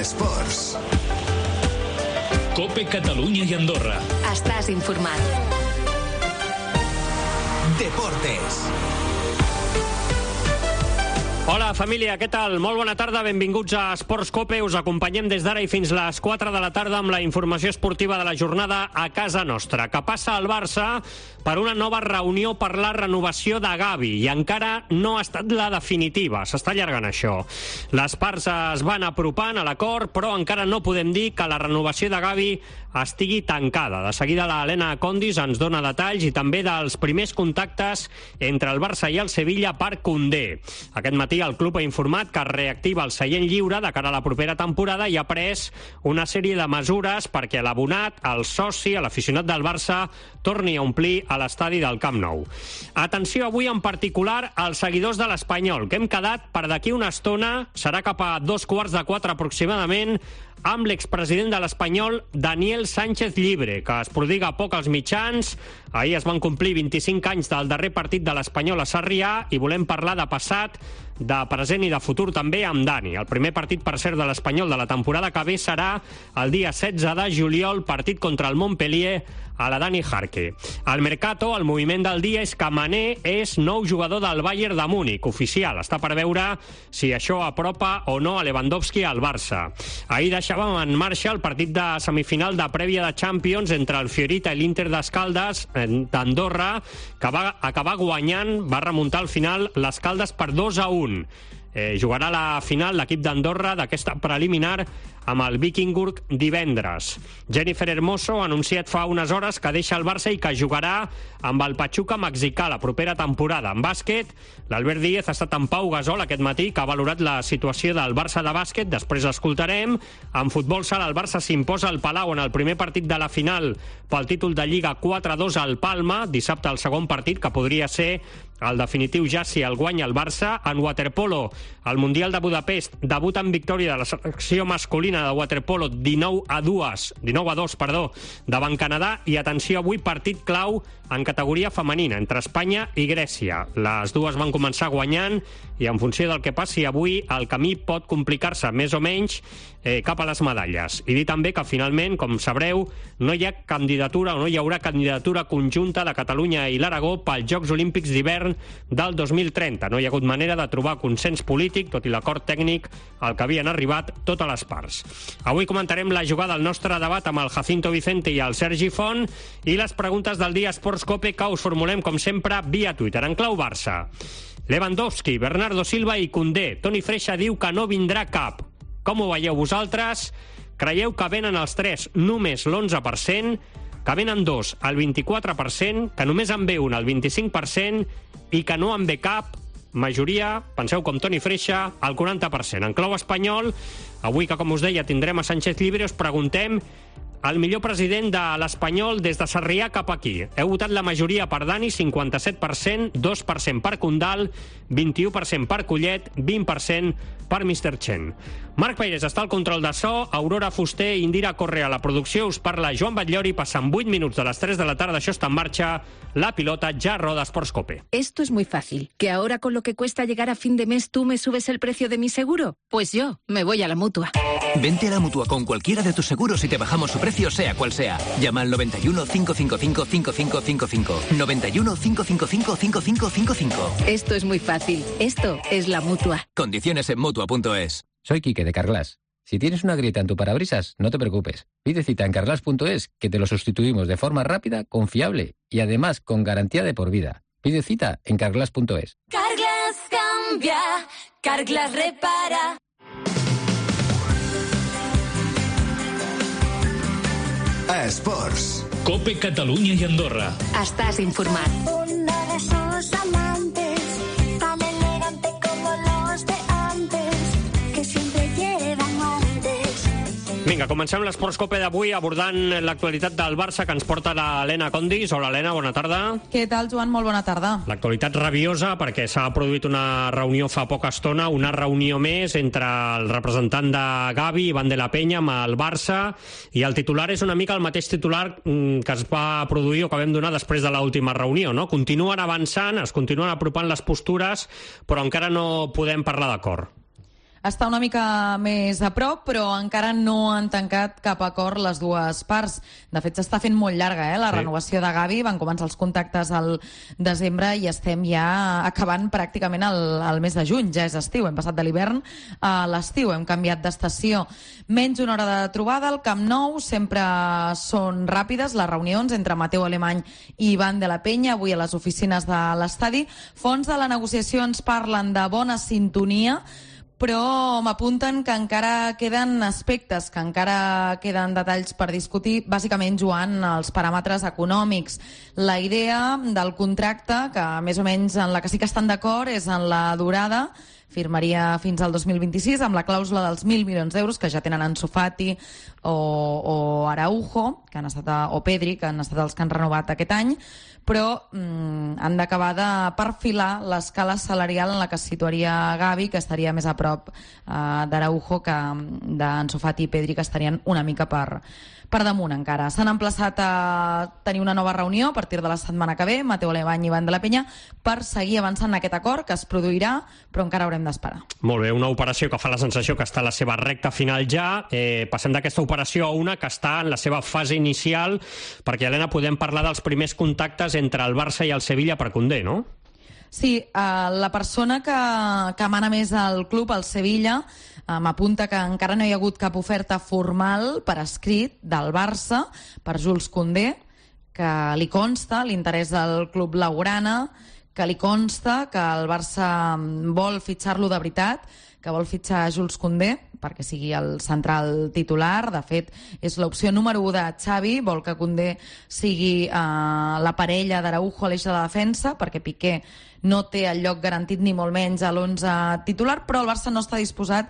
Esports. COPE Catalunya i Andorra. Estàs informat. Deportes. Hola, família, què tal? Molt bona tarda, benvinguts a Esports COPE. Us acompanyem des d'ara i fins les 4 de la tarda amb la informació esportiva de la jornada a casa nostra. Que passa al Barça per una nova reunió per la renovació de Gavi i encara no ha estat la definitiva. S'està allargant això. Les parts es van apropant a l'acord, però encara no podem dir que la renovació de Gavi estigui tancada. De seguida l'Helena Condis ens dona detalls i també dels primers contactes entre el Barça i el Sevilla per Koundé. Aquest matí el club ha informat que es reactiva el seient lliure de cara a la propera temporada i ha pres una sèrie de mesures perquè l'abonat, el soci, l'aficionat del Barça torni a omplir a l'estadi del Camp Nou. Atenció avui en particular als seguidors de l'Espanyol, que hem quedat per d'aquí una estona, serà cap a 3:15 aproximadament, amb l'expresident de l'Espanyol, Daniel Sánchez Llibre, que es prodiga poc als mitjans. Ahir es van complir 25 anys del darrer partit de l'Espanyol a Sarrià i volem parlar de passat, de present i de futur també amb Dani. El primer partit, per cert, de l'Espanyol de la temporada que ve serà el dia 16 de juliol, partit contra el Montpellier, a la Dani Jarque. Al Mercato, el moviment del dia és que Mané és nou jugador del Bayern de Múnich, oficial. Està per veure si això apropa o no a Lewandowski al Barça. Ahir deixàvem en marxa el partit de semifinal de prèvia de Champions entre el Fiorita i l'Inter d'Escaldes d'Andorra, que va acabar guanyant, va remuntar al final l'Escaldes per 2-1. Jugarà la final l'equip d'Andorra d'aquesta preliminar amb el Vikingur divendres. Jennifer Hermoso ha anunciat fa unes hores que deixa el Barça i que jugarà amb el Pachuca mexicà la propera temporada. En bàsquet, l'Albert Díez ha estat amb Pau Gasol aquest matí, que ha valorat la situació del Barça de bàsquet. Després l'escoltarem. En futbol sala, el Barça s'imposa al Palau en el primer partit de la final pel títol de Lliga 4-2 al Palma. Dissabte el segon partit, que podria ser el definitiu ja si el guanya el Barça. En waterpolo, el Mundial de Budapest debuta en victòria de la selecció masculina de waterpolo 19-2 davant Canadà. I atenció, avui partit clau en categoria femenina entre Espanya i Grècia. Les dues van començar guanyant i en funció del que passi avui el camí pot complicar-se més o menys cap a les medalles. I dir també que finalment, com sabreu, no hi ha candidatura o no hi haurà candidatura conjunta de Catalunya i l'Aragó pels Jocs Olímpics d'hivern del 2030. No hi ha hagut manera de trobar consens polític, tot i l'acord tècnic al que havien arribat totes les parts. Avui comentarem la jugada al nostre debat amb el Jacinto Vicente i el Sergi Font i les preguntes del dia Esports COPE que us formulem, com sempre, via Twitter. En clau Barça, Lewandowski, Bernardo Silva i Koundé. Toni Freixa diu que no vindrà cap. Com ho veieu vosaltres? Creieu que venen els tres només l'11%, que venen dos al 24%, que només en ve un al 25% i que no en ve cap, majoria, penseu com Toni Freixa, al 40%. En clau espanyol, avui que, com us deia, tindrem a Sánchez Llibre, us preguntem el millor president de l'Espanyol des de Sarrià cap aquí. Heu votat la majoria per Dani, 57%, 2% per Condal, 21% per Collet, 20% per Mr. Chen. Marc Peirés està al control de so, Aurora Fuster i Indira Correa a la producció. Us parla Joan Batllori, passen 8 minuts de les 3 de la tarda, això està en marxa. La pilota ja roda Esports COPE. Esto es muy fácil. ¿Que ahora con lo que cuesta llegar a fin de mes tú me subes el precio de mi seguro? Pues yo me voy a la Mutua. Vente a la Mutua con cualquiera de tus seguros y te bajamos su precio sea cual sea. Llama al 91 555 5555. 91 555 5555. Esto es muy fácil. Esto es la Mutua. Condiciones en Mutua.es. Soy Quique de Carglass. Si tienes una grieta en tu parabrisas, no te preocupes. Pide cita en Carglass.es, que te lo sustituimos de forma rápida, confiable y además con garantía de por vida. Pide cita en Carglass.es. Carglass cambia, Carglass repara. Esports. COPE Catalunya i Andorra. Estàs informat. Una de sus amantes, tan elegante como los de antes, que siempre llevan guantes. Vinga, comencem l'Esports COPE d'avui abordant l'actualitat del Barça que ens porta l'Helena Condis. Hola, Helena, bona tarda. Què tal, Joan? Molt bona tarda. L'actualitat rabiosa perquè s'ha produït una reunió fa poca estona, una reunió més entre el representant de Gavi, Iván de la Peña, amb el Barça, i el titular és una mica el mateix titular que es va produir o que vam donar després de l'última reunió, no? Continuen avançant, es continuen apropant les postures, però encara no podem parlar d'acord. està una mica més a prop, però encara no han tancat cap acord les dues parts. De fet, s'està fent molt llarga, la renovació de Gavi. Van començar els contactes al desembre i estem ja acabant pràcticament el mes de juny. Ja és estiu, hem passat de l'hivern a l'estiu, hem canviat d'estació. Menys una hora de trobada al Camp Nou, sempre són ràpides les reunions entre Mateu Alemany i Iván de la Peña, avui a les oficines de l'estadi. Fons de la negociació ens parlen de bona sintonia, però m'apunten que encara queden aspectes, que encara queden detalls per discutir, bàsicament, Joan, els paràmetres econòmics. La idea del contracte, que més o menys en la que sí que estan d'acord, és en la durada, firmaria fins al 2026 amb la clàusula dels 1.000 milions d'euros que ja tenen Ansu Fati o Araujo, que han estat, o Pedri, que han estat els que han renovat aquest any, però han d'acabar de perfilar l'escala salarial en la que es situaria Gavi, que estaria més a prop d'Araujo que d'Ansu Fati i Pedri, que estarien una mica per damunt encara. S'han emplaçat a tenir una nova reunió a partir de la setmana que ve, Mateu Alemany i Iván de la Peña, per seguir avançant en aquest acord que es produirà, però encara haurem d'esperar. Molt bé, una operació que fa la sensació que està a la seva recta final ja. Passem d'aquesta operació a una que està en la seva fase inicial, perquè, Helena, podem parlar dels primers contactes entre el Barça i el Sevilla per Koundé, no? Sí, la persona que mana més al club, el Sevilla, m'apunta que encara no hi ha hagut cap oferta formal per escrit del Barça per Jules Koundé, que li consta l'interès del club blaugrana, que li consta que el Barça vol fitxar-lo de veritat, que vol fitxar Jules Koundé perquè sigui el central titular. De fet, és l'opció número 1 de Xavi, vol que Koundé sigui la parella d'Araujo a l'eix de la defensa, perquè Piqué no té el lloc garantit ni molt menys a l'11 titular, però el Barça no està disposat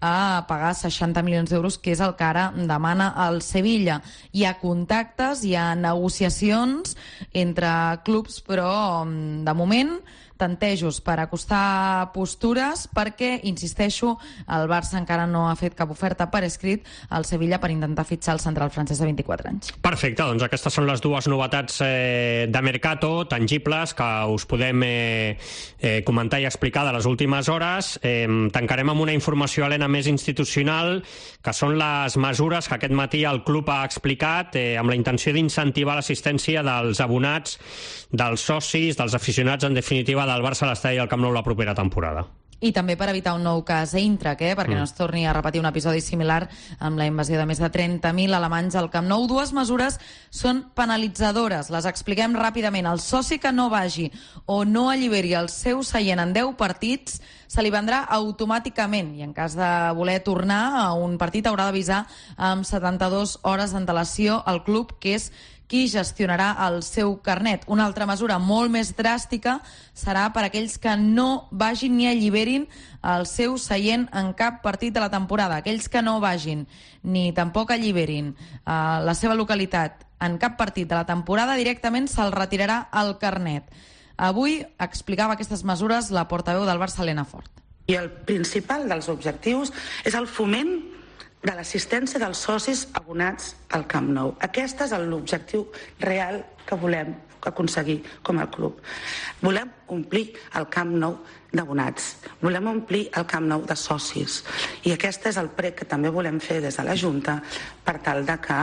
a pagar 60 milions d'euros, que és el que ara demana el Sevilla. Hi ha contactes, hi ha negociacions entre clubs, però de moment tantejos per acostar postures perquè, insisteixo, el Barça encara no ha fet cap oferta per escrit al Sevilla per intentar fitxar el central francès de 24 anys. Perfecte, doncs aquestes són les dues novetats de Mercato, tangibles, que us podem comentar i explicar de les últimes hores. Tancarem amb una informació, Helena, més institucional, que són les mesures que aquest matí el club ha explicat amb la intenció d'incentivar l'assistència dels abonats, dels socis, dels aficionats, en definitiva, del Barça a l'estadi del Camp Nou la propera temporada. I també per evitar un nou cas Eintracht, perquè no es torni a repetir un episodi similar amb la invasió de més de 30.000 alemanys al Camp Nou. Dues mesures són penalitzadores. Les expliquem ràpidament. El soci que no vagi o no alliberi el seu seient en 10 partits se li vendrà automàticament i en cas de voler tornar a un partit haurà d'avisar amb 72 hores d'antelació al club, que és qui gestionarà el seu carnet. Una altra mesura molt més dràstica serà per aquells que no vagin ni alliberin el seu seient en cap partit de la temporada. Aquells que no vagin ni tampoc alliberin la seva localitat en cap partit de la temporada, directament se'l retirarà el carnet. Avui explicava aquestes mesures la portaveu del Barça, Helena Fort. I el principal dels objectius és el foment de l'assistència dels socis abonats al Camp Nou. Aquest és l'objectiu real que volem aconseguir com a club. Volem omplir el Camp Nou d'abonats, volem omplir el Camp Nou de socis, i aquest és el prec que també volem fer des de la Junta per tal de que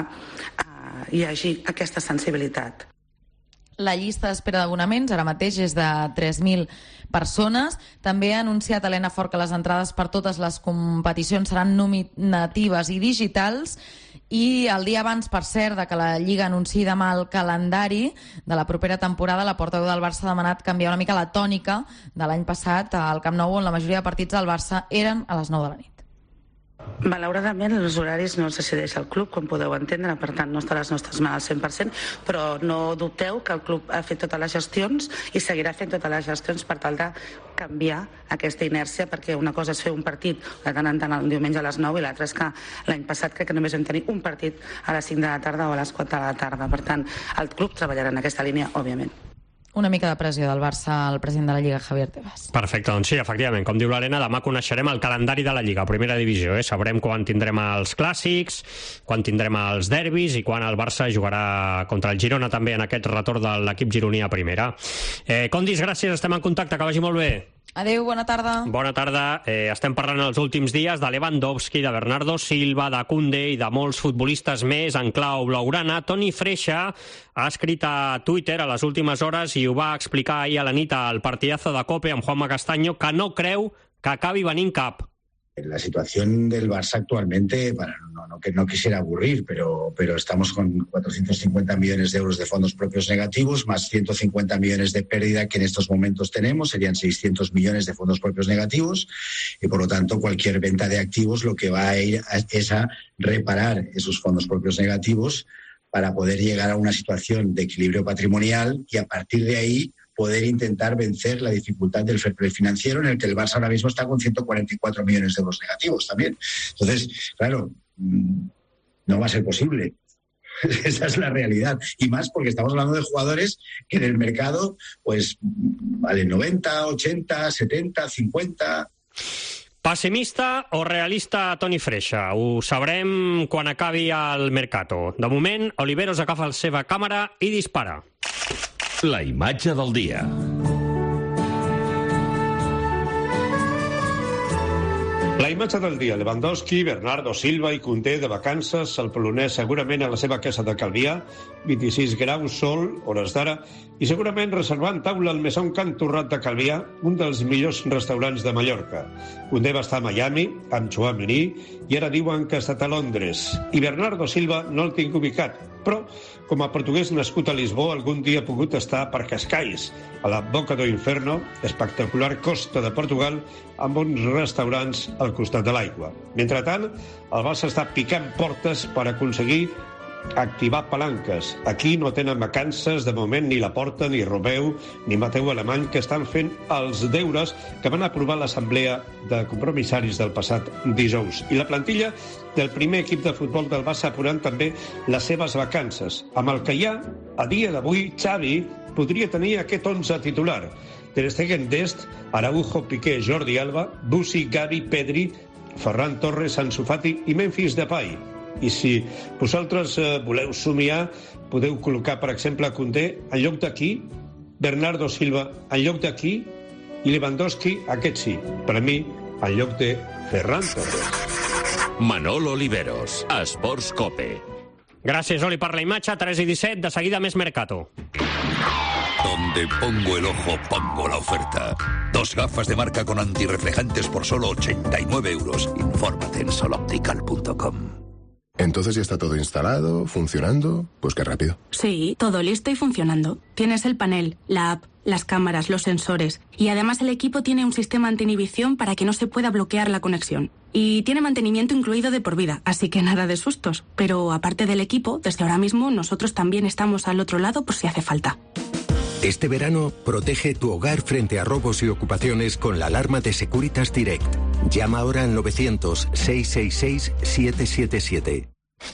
hi hagi aquesta sensibilitat. La llista d'espera d'abonaments ara mateix és de 3.000 persones. També ha anunciat Helena Fort que les entrades per totes les competicions seran nominatives i digitals, i el dia abans, per cert, de que la Lliga anunciï demà el calendari de la propera temporada, la portaveu del Barça ha demanat canviar una mica la tònica de l'any passat al Camp Nou, on la majoria de partits del Barça eren a les 9 de la nit. Malauradament, els horaris no els decideix el club, com podeu entendre, per tant no està a les nostres mans al 100%, però no dubteu que el club ha fet totes les gestions i seguirà fent totes les gestions per tal de canviar aquesta inèrcia, perquè una cosa és fer un partit de tant en tant el diumenge a les 9 i l'altra és que l'any passat crec que només vam tenir un partit a les 5 de la tarda o a les 4 de la tarda. Per tant, el club treballarà en aquesta línia, òbviament. Una mica de pressió del Barça al president de la Lliga, Javier Tebas. Perfecte, doncs sí, efectivament, com diu l'Helena, demà coneixerem el calendari de la Lliga, primera divisió. Sabrem quan tindrem els clàssics, quan tindrem els derbis i quan el Barça jugarà contra el Girona també en aquest retorn de l'equip gironí a primera. Condis, gràcies, estem en contacte, que vagi molt bé. Adéu, bona tarda. Bona tarda. Estem parlant els últims dies de Lewandowski, de Bernardo Silva, de Koundé i de molts futbolistes més en clau blaugrana. Toni Freixa ha escrit a Twitter a les últimes hores i ho va explicar ahir a la nit al partidazo de COPE amb Juanma Castaño, que no creu que acabi venint cap. La situación del Barça actualmente, bueno, no quisiera aburrir, pero estamos con 450 millones de euros de fondos propios negativos, más 150 millones de pérdida que en estos momentos tenemos, serían 600 millones de fondos propios negativos, y por lo tanto cualquier venta de activos lo que va a ir es a reparar esos fondos propios negativos para poder llegar a una situación de equilibrio patrimonial y a partir de ahí poder intentar vencer la dificultad del fair play financiero, en el que el Barça ahora mismo está con 144 millones de euros negativos también. Entonces, claro, no va a ser posible. Esa es la realidad. Y más porque estamos hablando de jugadores que en el mercado pues valen 90, 80, 70, 50... Pessimista o realista, Toni Freixa? Ho sabrem quan acabi el Mercato. De moment, Oliveros agafa la seva càmera i dispara. La imatge del dia. La imatge del dia. Lewandowski, Bernardo Silva i Koundé de vacances, el polonès segurament a la seva casa de Calvià, 26 graus, sol, hores d'ara, i segurament reservant taula al Mesón Can Torrat de Calvià, un dels millors restaurants de Mallorca. Koundé va estar a Miami amb Tchouaméni i ara diuen que ha estat a Londres. I Bernardo Silva no el tinc ubicat, però com a portuguès nascut a Lisboa algun dia ha pogut estar per Cascais, a la Boca do Inferno, espectacular costa de Portugal, amb uns restaurants al costat de l'aigua. Mentrestant, el Barça està picant portes per aconseguir activar palanques. Aquí no tenen vacances, de moment, ni Laporta, ni Romeu, ni Mateu Alemany, que estan fent els deures que van aprovar l'assemblea de compromissaris del passat dijous. I la plantilla del primer equip de futbol del Barça apurant també les seves vacances. Amb el que hi ha, a dia d'avui, Xavi podria tenir aquest 11 titular. Ter Stegen, Dest, Araujo, Piqué, Jordi Alba, Bussi, Gavi, Pedri, Ferran Torres, Ansu Fati i Memphis Depay. I si vosaltres voleu somiar, podeu col·locar, per exemple, Koundé en lloc d'aquí, Bernardo Silva en lloc d'aquí i Lewandowski, aquest sí, per a mi, en lloc de Ferran Torres. Manol Oliveros, Esports COPE. Gràcies, Oli, per la imatge. 3:17, de seguida més Mercato. Donde pongo el ojo, pongo la oferta. 2 gafas de marca con antirreflejantes por solo 89 euros. Infórmate en soloptical.com. Entonces ya está todo instalado, funcionando. Pues qué rápido. Sí, todo listo y funcionando. Tienes el panel, la app, las cámaras, los sensores. Y además el equipo tiene un sistema anti-inhibición para que no se pueda bloquear la conexión. Y tiene mantenimiento incluido de por vida, así que nada de sustos. Pero aparte del equipo, desde ahora mismo nosotros también estamos al otro lado por si hace falta. Este verano, protege tu hogar frente a robos y ocupaciones con la alarma de Securitas Direct. Llama ahora al 900-666-777.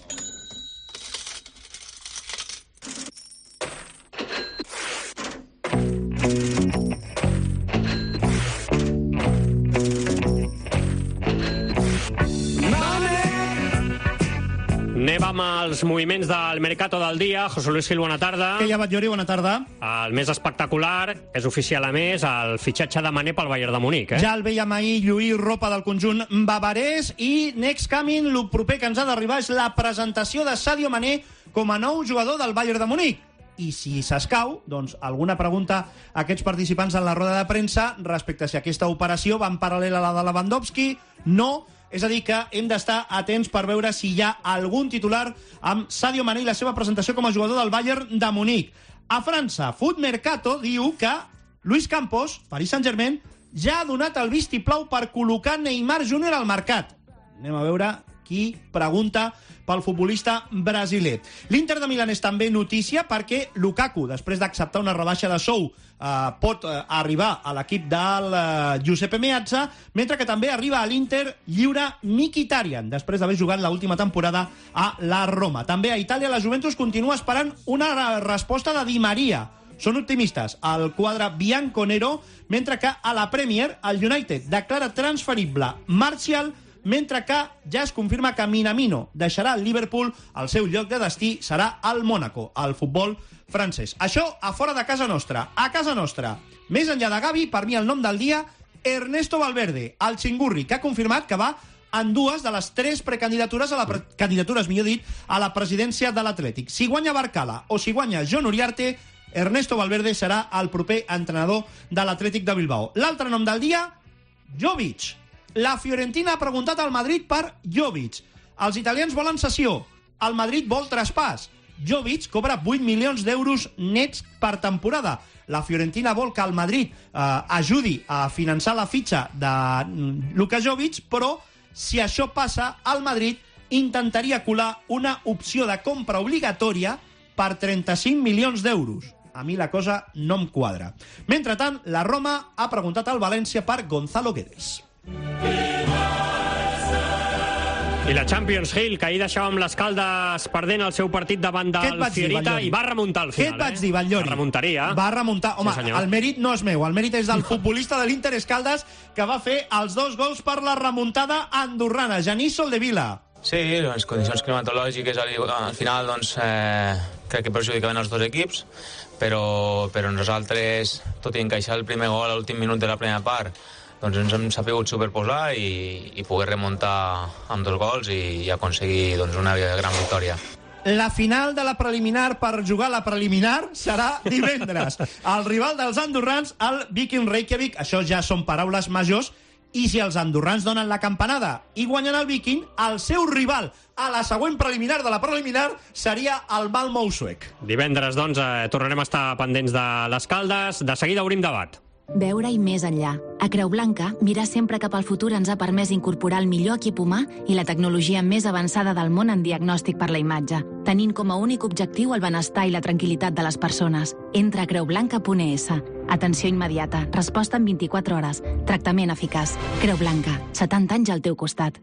Anem amb els moviments del Mercato del dia. José Luis Gil, bona tarda. Què hi ha, Batllori? Bona tarda. El més espectacular és oficial, a més, el fitxatge de Mané pel Bayern de Munic. Ja el veiem ahir lluir ropa del conjunt bavarès i next coming, el proper que ens ha d'arribar és la presentació de Sadio Mané com a nou jugador del Bayern de Munic. I si s'escau, doncs alguna pregunta a aquests participants en la roda de premsa respecte a si aquesta operació va en paral·lel a la de Lewandowski. No. És a dir, que hem d'estar atents per veure si hi ha algun titular amb Sadio Mané i la seva presentació com a jugador del Bayern de Munic. A França, Foot Mercato diu que Luis Campos, Paris Saint-Germain, ja ha donat el vistiplau per col·locar Neymar Júnior al mercat. Anem a veure qui pregunta pel futbolista brasiler. L'Inter de Milán és també notícia perquè Lukaku, després d'acceptar una rebaixa de sou, pot arribar a l'equip del Giuseppe Meazza, mentre que també arriba a l'Inter lliure Mkhitaryan, després d'haver jugat l'última temporada a la Roma. També a Itàlia la Juventus continua esperant una resposta de Di Maria. Són optimistes al quadre bianconero, mentre que a la Premier el United declara transferible Martial, mentre que ja es confirma que Minamino deixarà el Liverpool, el seu lloc de destí serà el Mónaco, el futbol francès. Això a fora de casa nostra. A casa nostra, més enllà de Gavi, per mi el nom del dia Ernesto Valverde, el xingurri, que ha confirmat que va en 2 de les 3 precandidatures candidatures, millor dit, a la presidència de l'Atlètic. Si guanya Barcala o si guanya Jon Uriarte, Ernesto Valverde serà el proper entrenador de l'Atlètic de Bilbao. L'altre nom del dia, Jovic. La Fiorentina ha preguntat al Madrid per Jovic. Els italians volen cessió, el Madrid vol traspàs. Jovic cobra 8 milions d'euros nets per temporada. La Fiorentina vol que el Madrid ajudi a finançar la fitxa de Luka Jovic, però si això passa, el Madrid intentaria colar una opció de compra obligatòria per 35 milions d'euros. A mi la cosa no em quadra. Mentrestant, la Roma ha preguntat al València per Gonzalo Guedes. I la Champions Hill, que ahir deixàvem les Caldes perdent el seu partit davant del Fiorita i va remuntar al final. Què et vaig dir, Batllori? Remuntaria. Va remuntar. Home, sí, el mèrit no és meu, el mèrit és del futbolista de l'Inter Escaldes, que va fer els 2 gols per la remuntada andorrana. Genís Soldevila. Sí, les condicions climatològiques al final doncs, crec que perjudicaven els 2 equips, però nosaltres, tot i encaixar el primer gol a l'últim minut de la primera part, doncs ens hem sabut superposar i poder remuntar amb 2 gols i aconseguir doncs, una gran victòria. La final de la preliminar per jugar la preliminar serà divendres. El rival dels andorrans, el Viking Reykjavik. Això ja són paraules majors. I si els andorrans donen la campanada i guanyen el Viking, el seu rival a la següent preliminar de la preliminar seria el Malmö suec. Divendres, doncs, tornarem a estar pendents de les Caldes. De seguida obrim debat. Veure-hi més enllà. A Creu Blanca, mirar sempre cap al futur ens ha permès incorporar el millor equip humà i la tecnologia més avançada del món en diagnòstic per la imatge, tenint com a únic objectiu el benestar i la tranquil·litat de les persones. Entra a creublanca.es. Atenció immediata, resposta en 24 hores, tractament eficaç. Creu Blanca, 70 anys al teu costat.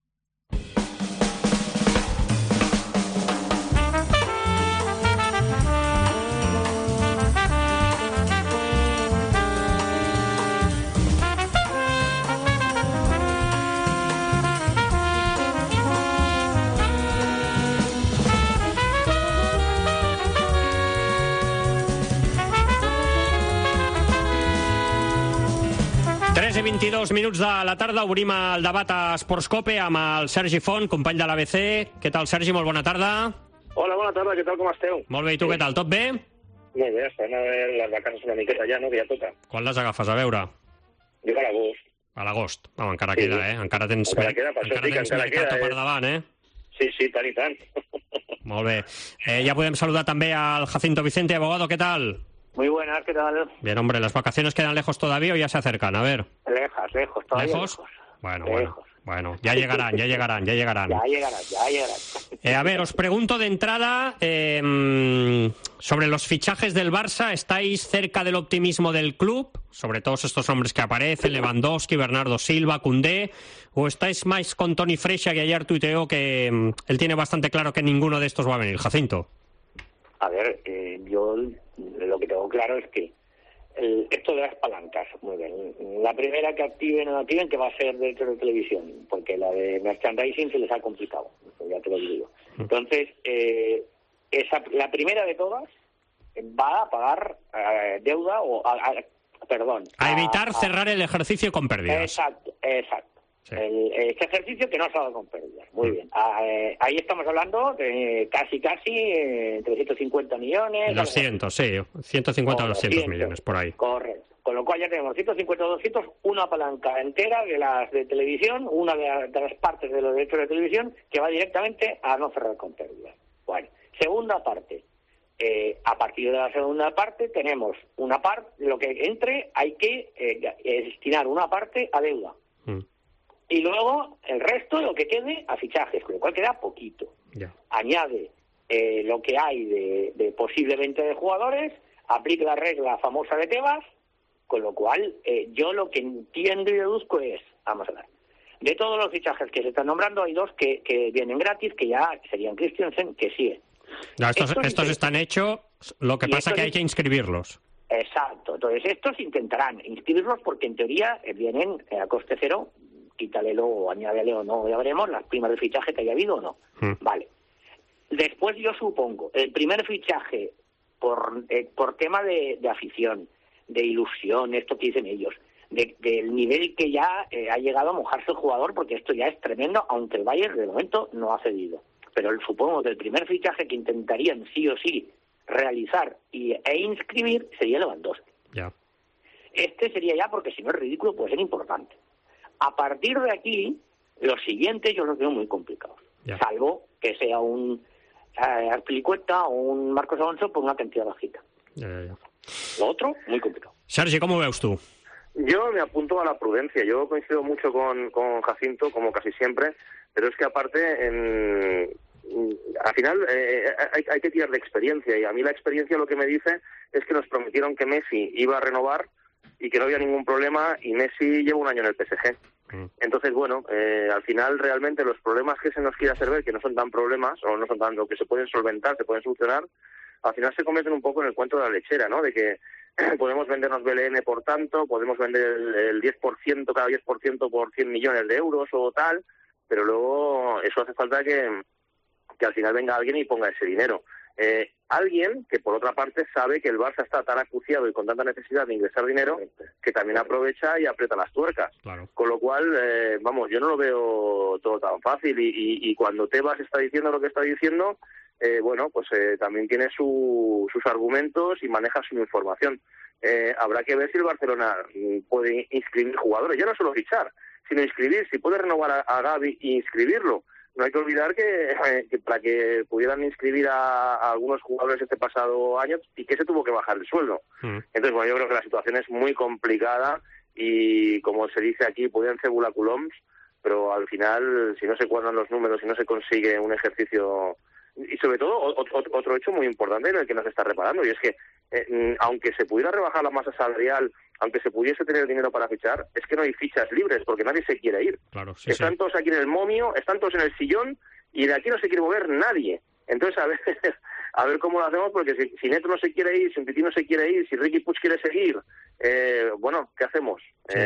I 22 minuts de la tarda, obrim el debat a Esportscope amb el Sergi Font, company de l'ABC. Què tal, Sergi? Molt bona tarda. Hola, bona tarda, què tal, com esteu? Molt bé, i tu què tal? Tot bé? Molt bé, estan a veure les vacances una miqueta ja, no? Que ja toca. Quan les agafes, a veure? Jo a l'agost. A l'agost. No, encara queda, eh? Encara tens mercat per davant, eh? Sí, tant i tant. Molt bé. Ja podem saludar també al Jacinto Vicente, abogado, ¿qué tal? Muy buenas, ¿qué tal? Bien, hombre, ¿las vacaciones quedan lejos todavía o ya se acercan? A ver. Lejos, todavía lejos. Bueno, ya llegarán. Ya llegarán. A ver, os pregunto de entrada sobre los fichajes del Barça. ¿Estáis cerca del optimismo del club? Sobre todos estos nombres que aparecen, Lewandowski, Bernardo Silva, Koundé. ¿O estáis más con Toni Freixa, que ayer tuiteó que él tiene bastante claro que ninguno de estos va a venir? Jacinto. A ver, yo lo que tengo claro es que esto de las palancas, muy bien. La primera que activen o no activen, que va a ser dentro de televisión, porque la de merchandising se les ha complicado, ya te lo digo. Entonces, la primera de todas va a pagar deuda a evitar cerrar el ejercicio con pérdidas. Exacto. Sí. Este ejercicio que no se ha dado con pérdidas. Muy bien. Ahí estamos hablando de casi entre 150 millones. 200, sí. 150 o 200 millones, por ahí. Correcto. Con lo cual ya tenemos 150 o 200, una palanca entera de las de televisión, una de las partes de los derechos de televisión, que va directamente a no cerrar con pérdidas. Bueno, segunda parte. A partir de la segunda parte tenemos una parte, lo que entre hay que destinar una parte a deuda. Y luego el resto, lo que quede, a fichajes, con lo cual queda poquito. Yeah. Añade lo que hay de posible venta de jugadores, aplica la regla famosa de Tebas, con lo cual yo lo que entiendo y deduzco es, vamos a ver, de todos los fichajes que se están nombrando, hay 2 que vienen gratis, que ya serían Christensen, que sí. No, estos están hechos, lo que pasa es que hay que inscribirlos. Exacto, entonces estos intentarán inscribirlos porque en teoría vienen a coste cero. Quítale o añádele o no, ya veremos las primas de fichaje que haya habido o no. Vale. Después yo supongo, el primer fichaje por tema de afición, de ilusión, esto que dicen ellos, del nivel que ya ha llegado a mojarse el jugador, porque esto ya es tremendo, aunque el Bayern de momento no ha cedido. Pero supongo que el primer fichaje que intentarían sí o sí realizar e inscribir sería Lewandowski. Ya. Este sería ya, porque si no es ridículo, puede ser importante. A partir de aquí, los siguientes yo los veo muy complicados. Ya. Salvo que sea un Azpilicueta o un Marcos Alonso por una cantidad bajita. Ya. Lo otro, muy complicado. Sergi, ¿cómo veus tú? Yo me apunto a la prudencia. Yo coincido mucho con Jacinto, como casi siempre, pero es que aparte, al final hay que tirar de experiencia, y a mí la experiencia lo que me dice es que nos prometieron que Messi iba a renovar y que no había ningún problema, y Messi lleva un año en el PSG. Entonces, bueno, al final realmente los problemas que se nos quiere hacer ver, que no son tan problemas, o no son tan, o que se pueden solventar, se pueden solucionar, al final se convierten un poco en el cuento de la lechera, ¿no? De que podemos vendernos BLN por tanto, podemos vender el 10%, cada 10% por 100 millones de euros o tal, pero luego eso hace falta que al final venga alguien y ponga ese dinero. Alguien que, por otra parte, sabe que el Barça está tan acuciado y con tanta necesidad de ingresar dinero que también aprovecha y aprieta las tuercas. Claro. Con lo cual, yo no lo veo todo tan fácil, y cuando Tebas está diciendo lo que está diciendo, también tiene sus argumentos y maneja su información. Habrá que ver si el Barcelona puede inscribir jugadores, ya no solo fichar, sino inscribir, si puede renovar a Gavi e inscribirlo. No hay que olvidar que para que pudieran inscribir a algunos jugadores este pasado año, y que se tuvo que bajar el sueldo. Entonces, yo creo que la situación es muy complicada, y como se dice aquí, pueden ser bulaculoms, pero al final, si no se cuadran los números, si no se consigue un ejercicio. Y sobre todo, otro hecho muy importante en el que nos está reparando, y es que aunque se pudiera rebajar la masa salarial, aunque se pudiese tener dinero para fichar, es que no hay fichas libres, porque nadie se quiere ir. Claro, están todos aquí en el momio, están todos en el sillón, y de aquí no se quiere mover nadie. Entonces, a ver cómo lo hacemos, porque si Neto no se quiere ir, si Umtiti no se quiere ir, si Riqui Puig quiere seguir, ¿qué hacemos? Sí.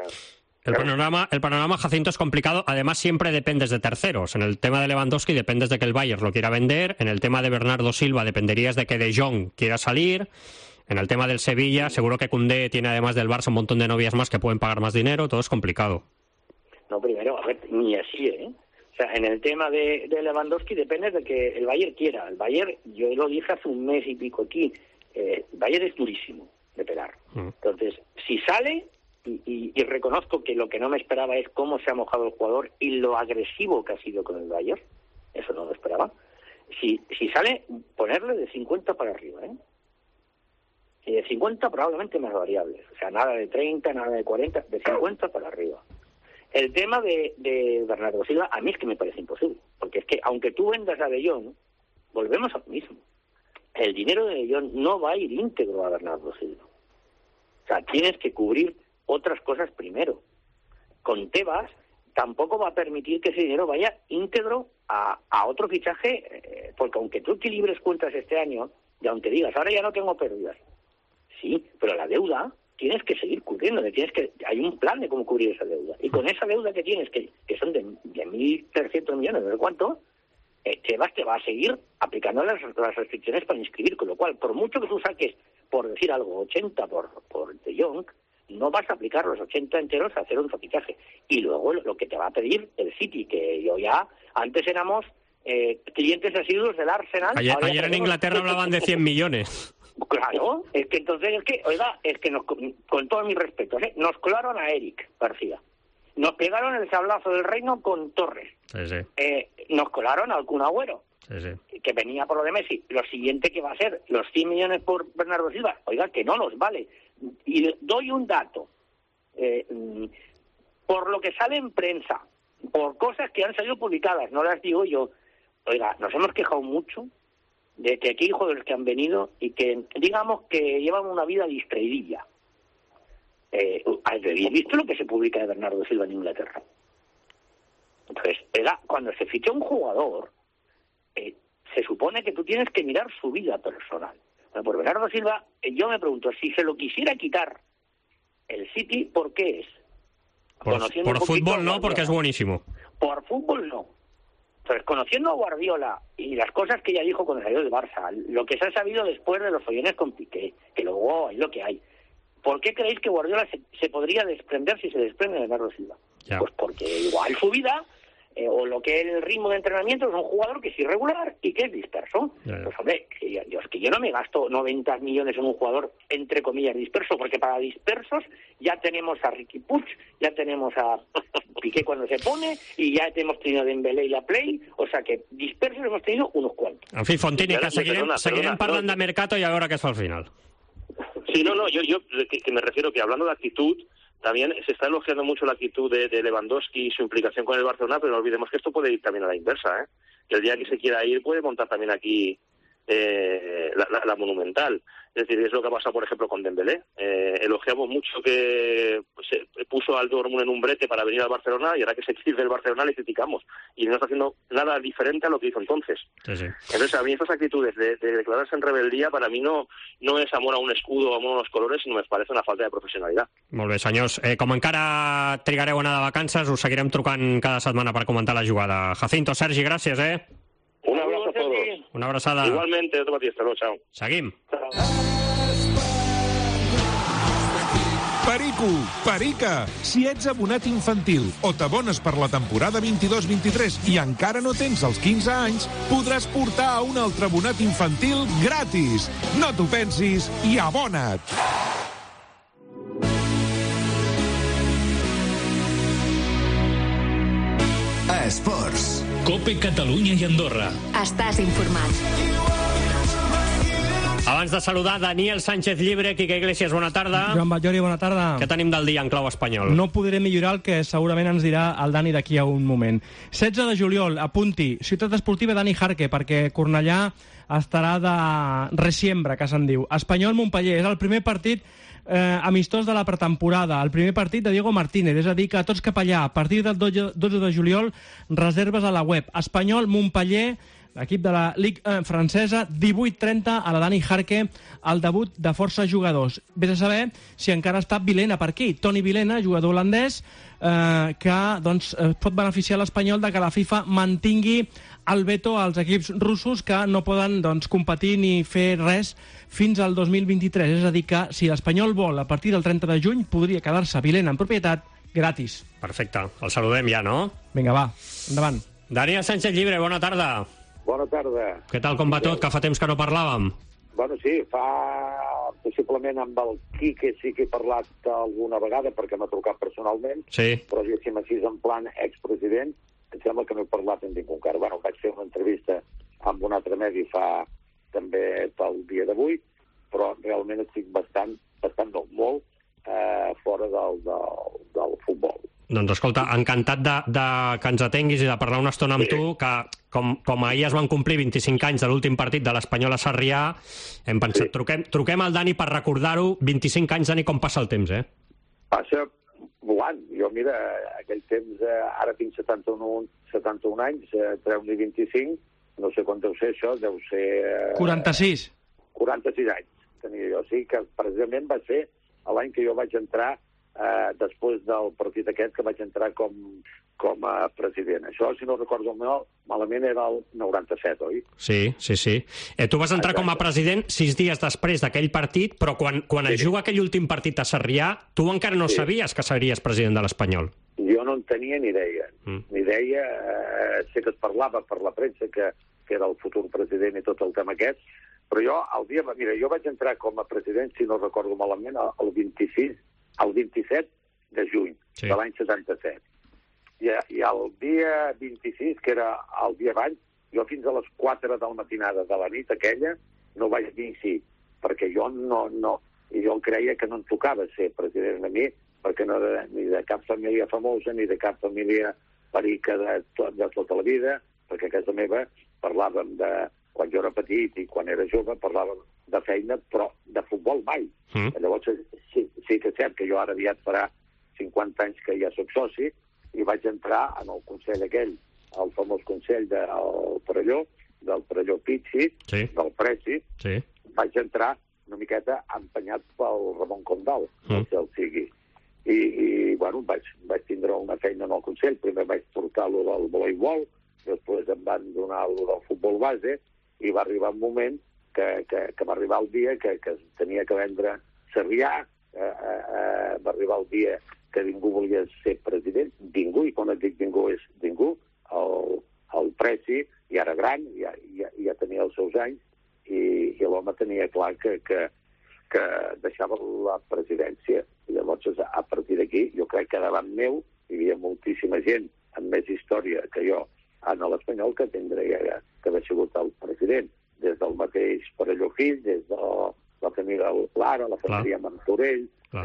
El panorama, Jacinto, es complicado. Además, siempre dependes de terceros. En el tema de Lewandowski dependes de que el Bayern lo quiera vender. En el tema de Bernardo Silva dependerías de que De Jong quiera salir. En el tema del Sevilla, seguro que Koundé tiene, además del Barça, un montón de novias más que pueden pagar más dinero. Todo es complicado. No, primero, a ver, ni así, ¿eh? O sea, en el tema de Lewandowski depende de que el Bayern quiera. El Bayern, yo lo dije hace un mes y pico aquí, el Bayern es durísimo de pelar. Entonces, si sale... Y reconozco que lo que no me esperaba es cómo se ha mojado el jugador y lo agresivo que ha sido con el Bayern. Eso no lo esperaba. Si sale, ponerle de 50 para arriba, ¿eh? Y de 50 probablemente más variables. O sea, nada de 30, nada de 40, de 50 para arriba. El tema de Bernardo Silva, a mí es que me parece imposible. Porque es que, aunque tú vendas a De Jong, volvemos a lo mismo. El dinero de De Jong no va a ir íntegro a Bernardo Silva. O sea, tienes que cubrir otras cosas primero. Con Tebas tampoco va a permitir que ese dinero vaya íntegro a otro fichaje, porque aunque tú equilibres cuentas este año, y aunque digas, ahora ya no tengo pérdidas, sí, pero la deuda tienes que seguir cubriendo, hay un plan de cómo cubrir esa deuda. Y con esa deuda que tienes, que son de 1.300 millones, no sé cuánto, Tebas te va a seguir aplicando las restricciones para inscribir, con lo cual, por mucho que tú saques, por decir algo, 80 por De Jong, no vas a aplicar los 80 enteros a hacer un fichaje. Y luego lo que te va a pedir el City, que yo ya, antes éramos clientes asiduos del Arsenal. Ayer en Inglaterra hablaban de 100 millones. Claro, es que entonces, con todo mi respeto, nos colaron a Eric García. Nos pegaron el sablazo del reino con Torres. Sí. Nos colaron al Kun Agüero. Sí. Que venía por lo de Messi. Lo siguiente que va a ser, los 100 millones por Bernardo Silva, que no nos vale. Y doy un dato. Por lo que sale en prensa, por cosas que han salido publicadas, no las digo yo, nos hemos quejado mucho de que aquí hay jugadores que han venido y que, digamos, que llevan una vida distraidilla. ¿Habéis visto lo que se publica de Bernardo Silva en Inglaterra? Entonces, cuando se ficha un jugador, se supone que tú tienes que mirar su vida personal. Bueno, por Bernardo Silva, yo me pregunto, si se lo quisiera quitar el City, ¿por qué es? Por fútbol no, porque es buenísimo. Por fútbol no. Entonces, conociendo a Guardiola y las cosas que ya dijo cuando salió del Barça, lo que se ha sabido después de los follones con Piqué, que luego hay lo que hay, ¿Por qué creéis que Guardiola se podría desprender si se desprende de Bernardo Silva? Ya. Pues porque igual su vida o lo que es el ritmo de entrenamiento es un jugador que es irregular y que es disperso. Ya. Pues hombre, yo no me gasto 90 millones en un jugador entre comillas disperso, porque para dispersos ya tenemos a Riqui Puig, ya tenemos a Piqué cuando se pone y ya hemos tenido a Dembélé y la Play, o sea que dispersos hemos tenido unos cuantos. En fi, Fontini, que seguirem parlant de mercato i a veure què es fa al final. Sí, yo que me refiero que hablando de actitud, también se está elogiando mucho la actitud de Lewandowski y su implicación con el Barcelona, pero no olvidemos que esto puede ir también a la inversa, ¿eh? Que el día que se quiera ir puede montar también aquí la Monumental. Es decir, es lo que ha pasado, por ejemplo, con Dembélé. Elogiamos mucho que se puso al Dortmund en un brete para venir al Barcelona y ahora que se quiere del Barcelona le criticamos. Y no está haciendo nada diferente a lo que hizo entonces. Sí. Entonces, a mí estas actitudes de declararse en rebeldía, para mí no es amor a un escudo o amor a unos colores, sino me parece una falta de profesionalidad. Molt bé, senyors. Com encara trigareu a anar de vacances, us seguirem trucant cada setmana per comentar la jugada. Jacinto, Sergi, gràcies, Un abrazo a todos. Una abraçada. Igualmente, otro para ti, hasta luego, chao. Seguim. Perico, Perica, si ets abonat infantil o t'abones per la temporada 22-23 i encara no tens els 15 anys, podràs portar a un altre abonat infantil gratis. No t'ho pensis i abona't. Esports. COPE Catalunya i Andorra. Estàs informat. Abans de saludar Daniel Sánchez Llibre, Quique Iglesias, bona tarda. Joan Batllori, bona tarda. Què tenim del dia en clau espanyol? No podré millorar el que segurament ens dirà el Dani d'aquí a un moment. 16 de juliol, apunti, Ciutat Esportiva Dani Jarque, perquè Cornellà estarà de resiembra, que se'n diu. Espanyol-Montpeller, és el primer partit amistós de la pretemporada, el primer partit de Diego Martínez, és a dir, que tots cap allà, a partir del 12 de juliol, reserves a la web. Espanyol-Montpeller, l'equip de la Ligue francesa, 18:30 a la Dani Jarque, el debut de força jugadors. Vés a saber si encara està Vilena per aquí. Toni Vilena, jugador holandès, que doncs, pot beneficiar l'Espanyol de que la FIFA mantingui el veto als equips russos que no poden competir ni fer res fins al 2023. És a dir, que si l'Espanyol vol, a partir del 30 de juny, podria quedar-se Vilena en propietat gratis. Perfecte. El saludem ja, no? Vinga, va, endavant. Daniel Sánchez Llibre, bona tarda. Bona tarda. Què tal, com va tot? Que fa temps que no parlàvem. Bueno, sí, possiblement amb el Quique sí que he parlat alguna vegada perquè m'ha trucat personalment, sí. Però diguéssim així en plan expresident, em sembla que no he parlat amb ningú encara. Bueno, vaig fer una entrevista amb un altre medi també pel dia d'avui, però realment estic bastant no, molt fora del futbol. Doncs escolta, encantat que ens atenguis i de parlar una estona amb tu, que com ahir es van complir 25 anys de l'últim partit de l'Espanyol a Sarrià, hem pensat, truquem al Dani per recordar-ho. 25 anys, Dani, com passa el temps, Passa volant. Jo, mira, aquell temps, ara tinc 71 anys, treu-n'hi 25, no sé quan deu ser això, deu ser... 46. 46 anys tenia jo. Sí que precisament va ser l'any que jo vaig entrar, després del partit aquest, que vaig entrar com a president. Això, si no recordo malament, era el 97, oi? Sí. Tu vas entrar com a president 6 dies després d'aquell partit, però quan es juga aquell últim partit a Sarrià, tu encara no sabies que series president de l'Espanyol. Jo no en tenia ni idea. Ni idea. Sé que es parlava per la premsa que era el futur president i tot el tema aquest, però jo vaig entrar com a president, si no recordo malament, el 27 de juny de l'any 77. I el dia 26, que era el dia abans, jo fins a les 4 de la matinada de la nit aquella no vaig dir sí, perquè jo jo creia que no em tocava ser president a mi, perquè no era ni de cap família famosa ni de cap família perica de tota la vida, perquè a casa meva parlàvem de, quan jo era petit i quan era jove, parlàvem de feina, però de futbol mai. Llavors sí que és cert que jo ara aviat farà 50 anys que ja soc soci i vaig entrar en el consell aquell, el famós consell del Perelló Pizzi, del Preci, vaig entrar una miqueta empenyat pel Ramon Condal, no sé el sigui. I bueno, vaig tindre una feina en el consell. Primer vaig portar lo del voleibol, després em van donar lo del futbol base, i va arribar un moment que va arribar el dia que es tenia que vendre Sarrià, va arribar el dia que ningú volia ser president, ningú, i quan et dic ningú és ningú, el Preci ja era gran, ja tenia els seus anys, i l'home tenia clar que deixava la presidència. I llavors, a partir d'aquí, jo crec que davant meu hi havia moltíssima gent amb més història que jo en l'Espanyol que tindria que haver sigut el president, des del mateix Parelló Fill, des de la família Lara, la família Martorell,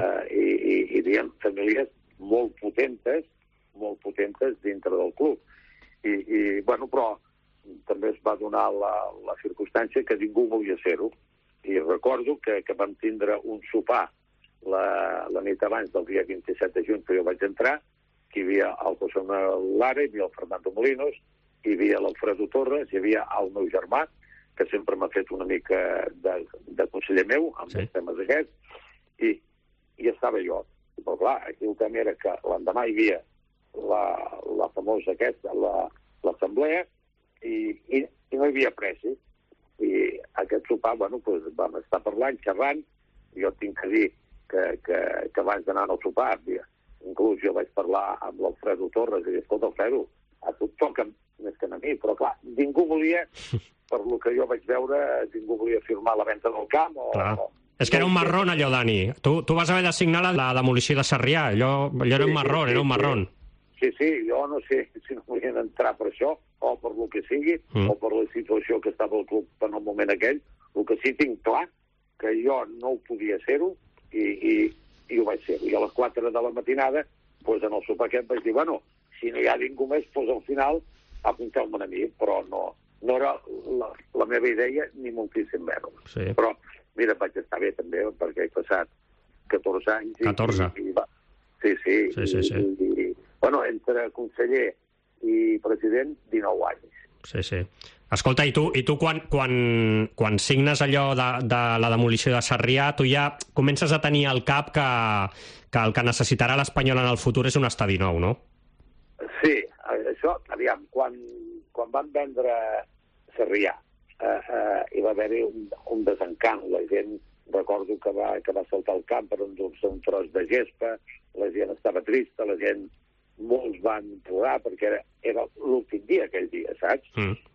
i diguem, famílies molt potentes dintre del club. Bueno, però també es va donar la circumstància que ningú volia ser-ho. I recordo que vam tindre un sopar la nit abans del dia 27 de juny que jo vaig entrar, que hi havia el José Manuel Lara, hi havia el Fernando Molinos, hi havia l'Alfredo Torres, hi havia el meu germà, que sempre m'ha fet una mica de conseller meu amb els temes aquests, i estava jo. Però clar, aquí el tema era que l'endemà hi havia la famosa aquesta, l'assemblea, i no hi havia pressi. I aquest sopar, bueno, doncs vam estar parlant, xerrant. Jo tinc que dir que abans d'anar al sopar, inclús jo vaig parlar amb l'Alfredo Torres i dir, escolta, Alfredo, a tu et toca més que a mi, però clar, ningú volia, per lo que jo vaig veure, ningú volia firmar la venda del camp És que era un marrón, allò, Dani. Tu vas haver de signar la demolició de Sarrià. Allò era un marrón, era un marrón. Sí, jo no sé si no volien entrar per això, o per lo que sigui, o per la situació que estava el club en el moment aquell. El que sí tinc clar, que jo no ho podia ser-ho, i ho vaig ser-ho. I a les 4 de la matinada, doncs en el sopar aquest vaig dir, bueno, si no hi ha ningú més, doncs al final apunteu-me a mi, però no era la meva idea, ni moltíssim menys. Però, mira, vaig estar bé també, perquè he passat 14 anys. 14. Sí. Bueno, entre conseller i president, 19 anys. Sí. Escolta, i tu quan signes allò de la demolició de Sarrià, tu ja comences a tenir al cap que el que necessitarà l'Espanyol en el futur és un estadi nou, no? Sí, això, aviam, quan van vendre Sarrià, hi va haver-hi un desencant. La gent, recordo que va saltar al camp per endur-se un tros de gespa, la gent estava trista, molts van plorar perquè era l'últim dia aquell dia, saps?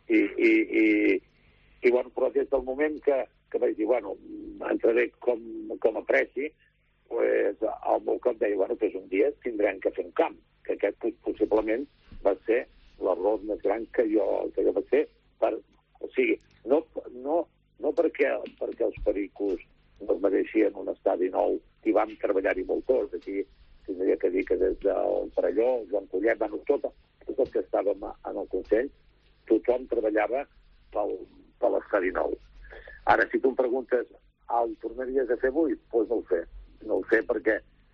I bueno, però des del moment que vaig dir, bueno, entraré com a preci, pues, el meu cap deia, bueno, pues un dia tindrem que fer un camp, que aquest possiblement va ser l'error més gran que jo vaig fer. O sigui, no perquè els pericos no es mereixien un estadi nou, i vam treballar-hi molt tots. Aquí tindria que dir que des del Parelló, Joan Collet, bueno, tots els que estàvem en el Consell, tothom treballava per l'estadi nou. Ara, si tu em preguntes, el tornaries a fer avui? Doncs no ho sé. No ho sé perquè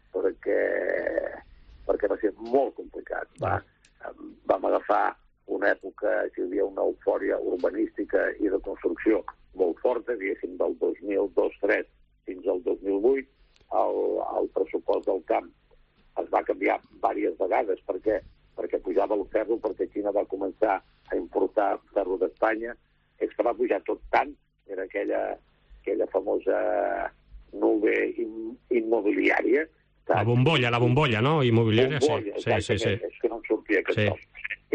va ser molt complicat. Vam agafar una època, hi havia una eufòria urbanística i de construcció molt forta, diguéssim, del 2002-2003 fins al 2008. El pressupost del camp es va canviar diverses vegades perquè pujava el ferro, perquè Xina va començar a importar ferro d'Espanya. És que va pujar tot tant, era aquella famosa nube immobiliària. La bombolla, no? Immobiliària, sí. És que no em sortia aquest nom.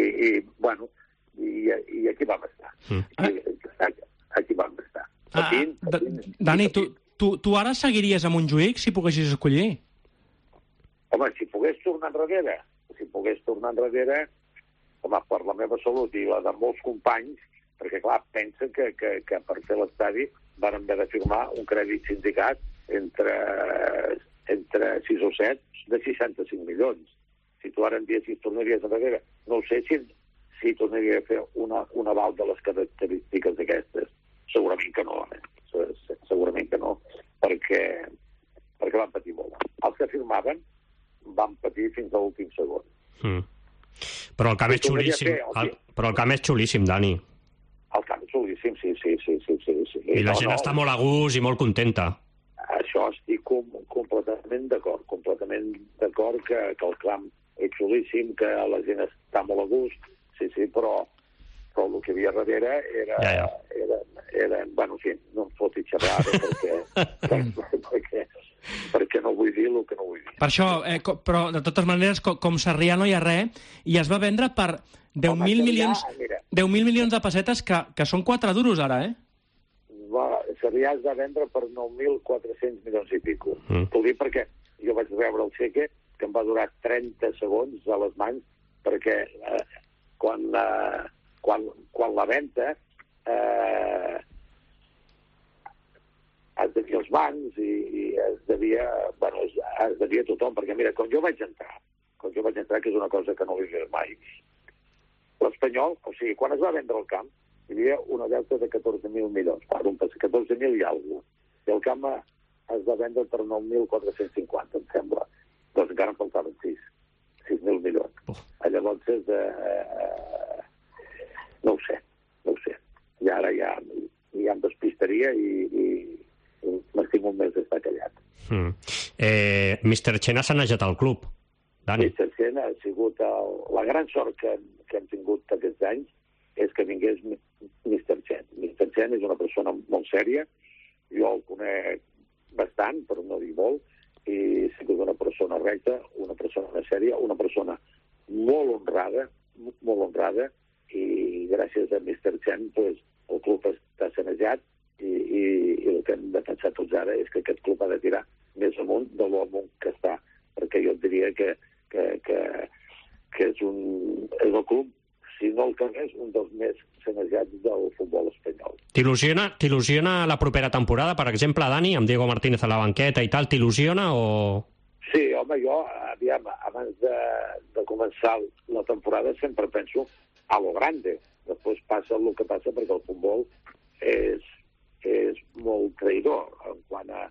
I aquí vam estar. Aquí vam estar. Dani, tu ara seguiries a Montjuïc si poguessis escollir? Home, si pogués tornar enrere, home, per la meva salut i la de molts companys, perquè, clar, pensa que per fer l'estadi van haver de firmar un crèdit sindicat entre 6 o 7 de 65 milions. Si tu ara em dius si tornaries enrere, no sé si tornaria a fer un aval de les característiques aquestes. Segurament que no, segurament que no, perquè van patir molt. Els que firmaven van patir fins a l'últim segon. Però el camp és xulíssim. Però el camp és xulíssim, Dani. El camp és xulíssim, sí. I la gent està molt a gust i molt contenta. Això estic completament d'acord que el camp és xulíssim, que la gent està molt a gust, sí, però però el que hi havia darrere era bueno, en fi, no em foti xerrada perquè no vull dir el que no vull dir. Per això, però de totes maneres, com Sarrià no hi ha res, i es va vendre per 10.000 milions de pessetes, que són 4 duros ara, Sarrià es va vendre per 9.400 milions i pico. T'ho dic perquè jo vaig rebre el xeque, que em va durar 30 segons a les mans, perquè quan la venda es devia als bancs i es devia tothom, perquè mira, quan jo vaig entrar, que és una cosa que no he vist mai, l'Espanyol, o sigui, quan es va vendre el camp, hi havia una deute de 14.000 milions, 14.000 i alguna cosa, i el camp es va vendre per 9.450, em sembla. Doncs encara en faltaven 6.000 milions. Llavors, no ho sé. I ara ja em despistaria i m'estic un mes d'estar callat. Mr. Chen ha sanejat el club, Dani. Mr. Chen ha sigut la gran sort que hem tingut aquests anys és que vingués Mr. Chen. Mr. Chen és una persona molt sèria, jo el conec bastant, però no dir molt, i sé que és una persona recta, una persona sèria, una persona molt honrada, i gràcies a Mr. Chen pues, el club està sanejat i el que hem de pensar tots ara és que aquest club ha de tirar més amunt de l'amunt que està, perquè jo et diria que és el club, si no el que és, un dels més sanejats del futbol espanyol. T'il·lusiona la propera temporada, per exemple, Dani, amb Diego Martínez a la banqueta i tal, t'il·lusiona o...? Sí, home, jo, abans de començar la temporada sempre penso a lo grande. Després passa el que passa perquè el futbol és molt traïdor en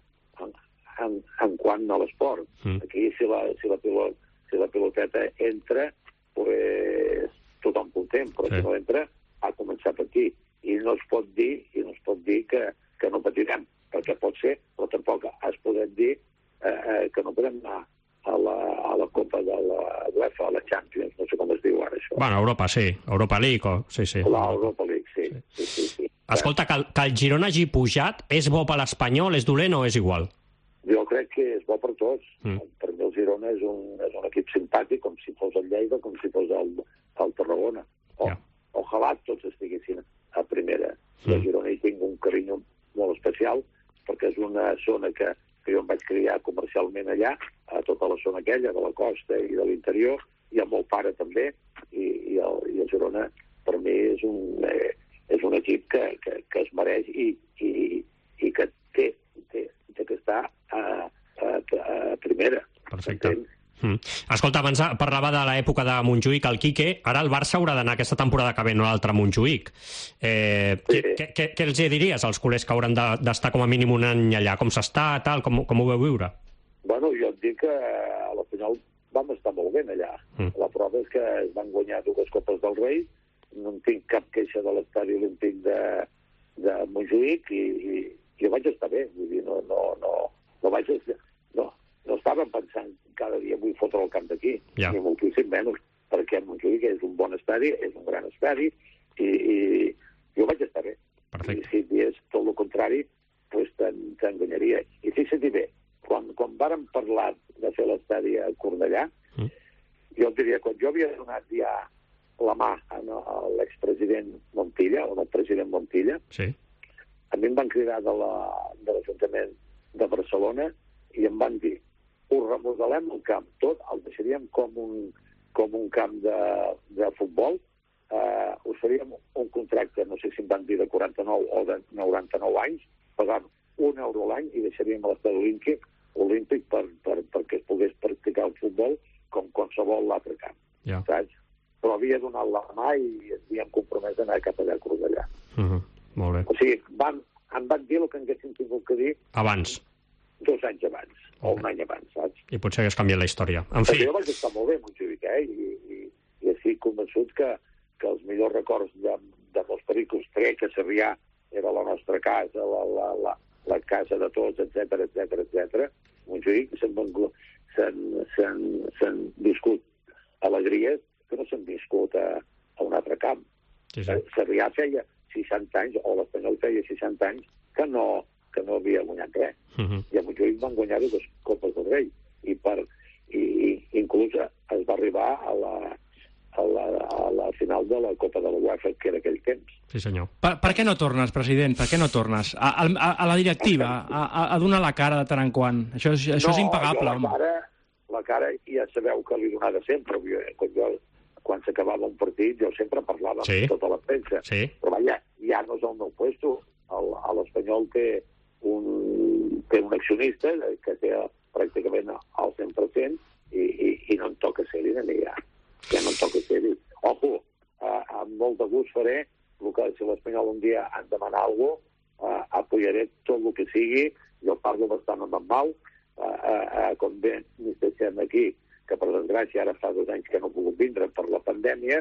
quant a l'esport. Aquí, si la piloteta entra, pues tothom content, però si no entra, ha començat per aquí. I no es pot dir que no patirem, perquè pot ser, però tampoc es podem dir que no podem anar a la Copa de la UEFA, a la Champions, no sé com es diu ara això. Bueno, Europa, sí. Europa League, sí. L'Europa League, sí. Escolta, que el Girona hagi pujat, és bo per l'Espanyol, és dolent o és igual? Jo crec que és bo per tots. Per mi el Girona és un equip simpàtic, com si fos el Lleida, com si fos el Tarragona. Ojalà tots estiguessin a primera. El Girona hi tinc un carinyo molt especial, perquè és una zona que jo em vaig criar comercialment allà, a tota la zona aquella, de la costa i de l'interior, i el meu pare també, i el Girona per mi és un equip que es mereix i que té que estar a primera. Perfecte. Escolta, abans parlava de l'època de Montjuïc, el Quique, ara el Barça haurà d'anar aquesta temporada que ve, no l'altre Montjuïc. Què els diries als culers que hauran d'estar com a mínim un any allà? Com s'està, tal, com ho veu viure? Bueno, jo et dic que a la final vam estar molt bé allà. La prova és que es van guanyar 2 Copes del Rei, no en tinc cap queixa de l'estadi olímpic de Montjuïc i jo vaig estar bé, vull dir, no estava pensant cada dia vull fotre el camp d'aquí, ni moltíssim menys, perquè Montjuïc és un bon estadi, és un gran estadi, i jo vaig estar bé. I si és tot el contrari, doncs t'enganyaria. I fixa't bé, quan vàrem parlar de fer l'estadi a Cornellà, jo et diria, quan jo havia donat ja la mà a l'expresident Montilla, o al president Montilla, a mi em van cridar de l'Ajuntament de Barcelona i em van dir, ho remodelem el camp tot, el deixaríem com un camp de futbol, us faríem un contracte, no sé si em van dir de 49 o de 99 anys, pagant €1 l'any i deixaríem l'estadi olímpic perquè es pogués practicar el futbol com qualsevol l'altre camp. Saps? Però havia donat la mà i ens havíem compromès a anar cap allà a Cornellà. Molt bé. O sigui, em van dir el que haguéssim tingut que dir abans. 2 anys abans, o un any abans, saps? I potser hagués canviat la història. En fi. Jo vaig estar molt bé a Montjuïc, i estic convençut que els millors records de molts pericos, crec que Sarrià era la nostra casa, la casa de tots, etc. Montjuïc s'han viscut alegries que no s'han viscut a un altre camp. Sarrià feia 60 anys, o l'Espanyol feia 60 anys, que no havia guanyat res. I a Montjuïc van guanyar 2 Copes del Rei. I inclús es va arribar a la final de la Copa de la UEFA, que era aquell temps. Sí, senyor. Per què no tornes, president? Per què no tornes? A la directiva, a donar la cara de tant en quant. Això és impagable, home. La cara ja sabeu que li donava sempre. Quan s'acabava un partit, jo sempre parlava amb tota la premsa. Però vaja, ja no és el meu puesto. L'Espanyol té un accionista que té pràcticament al 100% i no em toca ser-hi de mi ja. Ja no em toca ser-hi. Ojo, amb molt de gust faré el que si l'Espanyol un dia han de demanar alguna cosa, apoyaré tot el que sigui. Jo parlo bastant amb en Mau, com bé m'estem aquí, que per desgràcia ara fa 2 anys que no he pogut vindre per la pandèmia,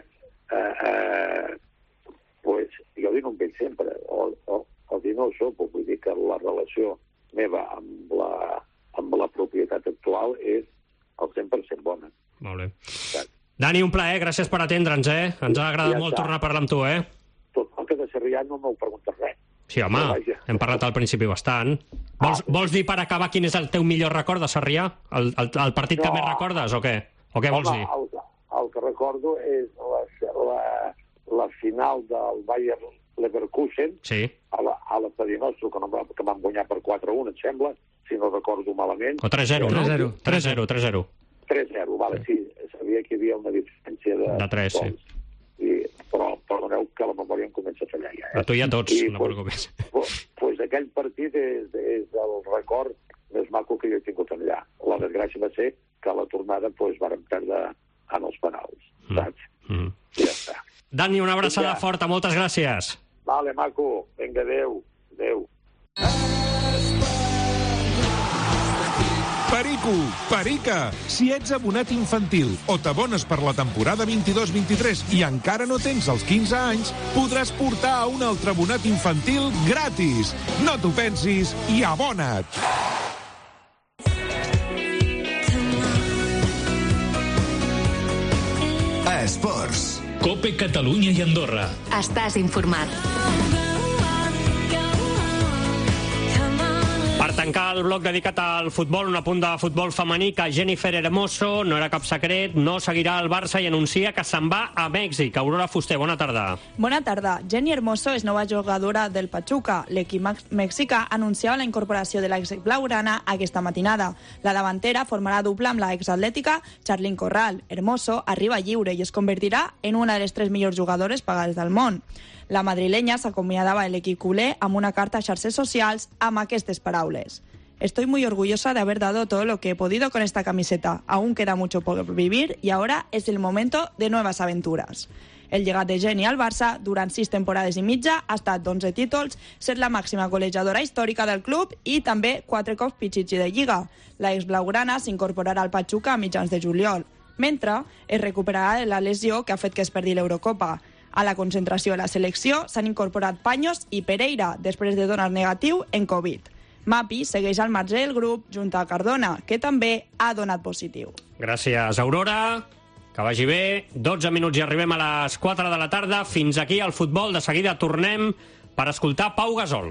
pues, jo dic amb ell sempre, o dir no sopo, vull dir que la relació meva amb la propietat actual és al 100% bona. Molt bé. Dani, un plaer, gràcies per atendre'ns, Ens ha agradat molt tornar a parlar amb tu, Tot el que de Sarrià no m'ho preguntes res. Sí, home, hem parlat al principi bastant. Vols dir per acabar quin és el teu millor record de Sarrià? El partit que més recordes, o què? O què vols dir? El que recordo és la final del Bayern Leverkusen a l'estadi nostre, que vam guanyar per 4-1, em sembla, si no recordo malament. O 3-0, no? 3-0. 3-0, vale, sí. Sabia que hi havia una diferència de 3, sí. Però perdoneu que la memòria em comença a fallar ja. A tu i a tots, no preocupis. Pues aquell partit és el record més maco que jo he tingut allà. La desgràcia va ser que a la tornada vàrem perdre en els penals, saps? Ja està. Dani, una abraçada forta, moltes gràcies. Vale, maco. Vinga, adéu. Perico, Perica, si ets abonat infantil o t'abones per la temporada 22-23 i encara no tens els 15 anys, podràs portar a un altre abonat infantil gratis. No t'ho pensis i abona't! Esports. COPE Catalunya i Andorra. Estàs informat. Per tancar el bloc dedicat al futbol, un apunt de futbol femení, que Jennifer Hermoso, no era cap secret, no seguirà al Barça i anuncia que se'n va a Mèxic. Aurora Fuster, bona tarda. Bona tarda. Jenny Hermoso és nova jugadora del Pachuca. L'equip mexicà anunciava la incorporació de l'ex blaugrana aquesta matinada. La davantera formarà dupla amb la exatlètica Charlyn Corral. Hermoso arriba lliure i es convertirà en una de les 3 millors jugadores pagades del món. La madrilenya s'acomiadava de l'equip culer amb una carta a xarxes socials amb aquestes paraules. Estoy muy orgullosa de haber dado todo lo que he podido con esta camiseta. Aún queda mucho por vivir y ahora es el momento de nuevas aventuras. El llegat de Jenny al Barça durant 6 temporades i mitja ha estat d'11 títols, ser la màxima golejadora històrica del club i també 4 cops Pichichi de Lliga. La ex-blaugrana s'incorporarà al Pachuca a mitjans de juliol, mentre es recuperarà de la lesió que ha fet que es perdi l'Eurocopa. A la concentració de la selecció s'han incorporat Paños i Pereira, després de donar negatiu en Covid. Mapi segueix al marge del grup junt a Cardona, que també ha donat positiu. Gràcies, Aurora. Que vagi bé. 12 minuts i arribem a les 4 de la tarda. Fins aquí el futbol. De seguida tornem per escoltar Pau Gasol.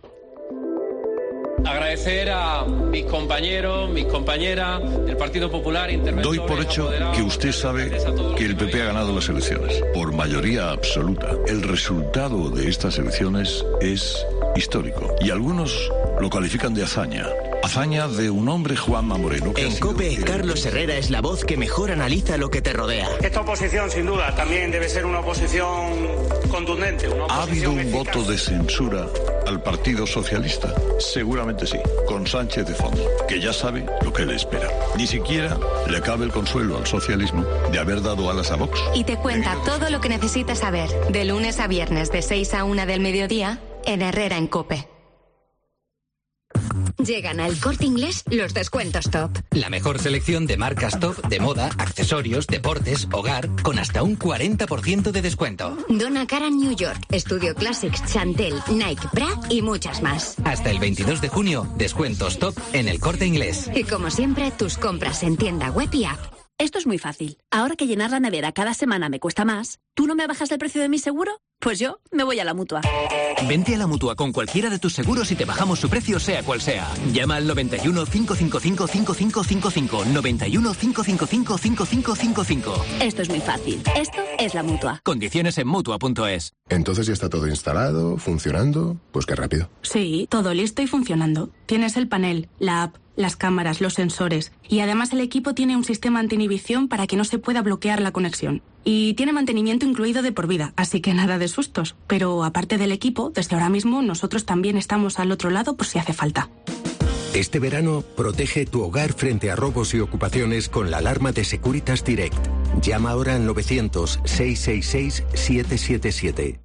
Agradecer a mis compañeros, mis compañeras del Partido Popular. Doy por hecho que usted sabe que el PP ha ganado las elecciones por mayoría absoluta. El resultado de estas elecciones es histórico y algunos lo califican de hazaña. Hazaña de un hombre, Juanma Moreno. En COPE, Carlos Herrera es la voz que mejor analiza lo que te rodea. Esta oposición, sin duda, también debe ser una oposición contundente. ¿Ha habido un voto de censura al Partido Socialista? Seguramente sí, con Sánchez de fondo, que ya sabe lo que le espera. Ni siquiera le cabe el consuelo al socialismo de haber dado alas a Vox. Y te cuenta todo lo que necesitas saber, de lunes a viernes de 6 a 1 del mediodía, en Herrera en COPE. Llegan al Corte Inglés los descuentos top. La mejor selección de marcas top de moda, accesorios, deportes, hogar, con hasta un 40% de descuento. Donna Karan New York, Studio Classics, Chantel, Nike, Bra y muchas más. Hasta el 22 de junio, descuentos top en el Corte Inglés. Y como siempre, tus compras en tienda web y app. Esto es muy fácil. Ahora que llenar la nevera cada semana me cuesta más, ¿tú no me bajas el precio de mi seguro? Pues yo me voy a la Mutua. Vente a la Mutua con cualquiera de tus seguros y te bajamos su precio sea cual sea. Llama al 91 555 5555. 91 555 5555. Esto es muy fácil. Esto es la Mutua. Condiciones en Mutua.es. Entonces ya está todo instalado, funcionando. Pues qué rápido. Sí, todo listo y funcionando. Tienes el panel, la app, las cámaras, los sensores. Y además el equipo tiene un sistema anti-inhibición para que no se pueda bloquear la conexión. Y tiene mantenimiento incluido de por vida, así que nada de sustos. Pero aparte del equipo, desde ahora mismo nosotros también estamos al otro lado por si hace falta. Este verano, protege tu hogar frente a robos y ocupaciones con la alarma de Securitas Direct. Llama ahora al 900-666-777.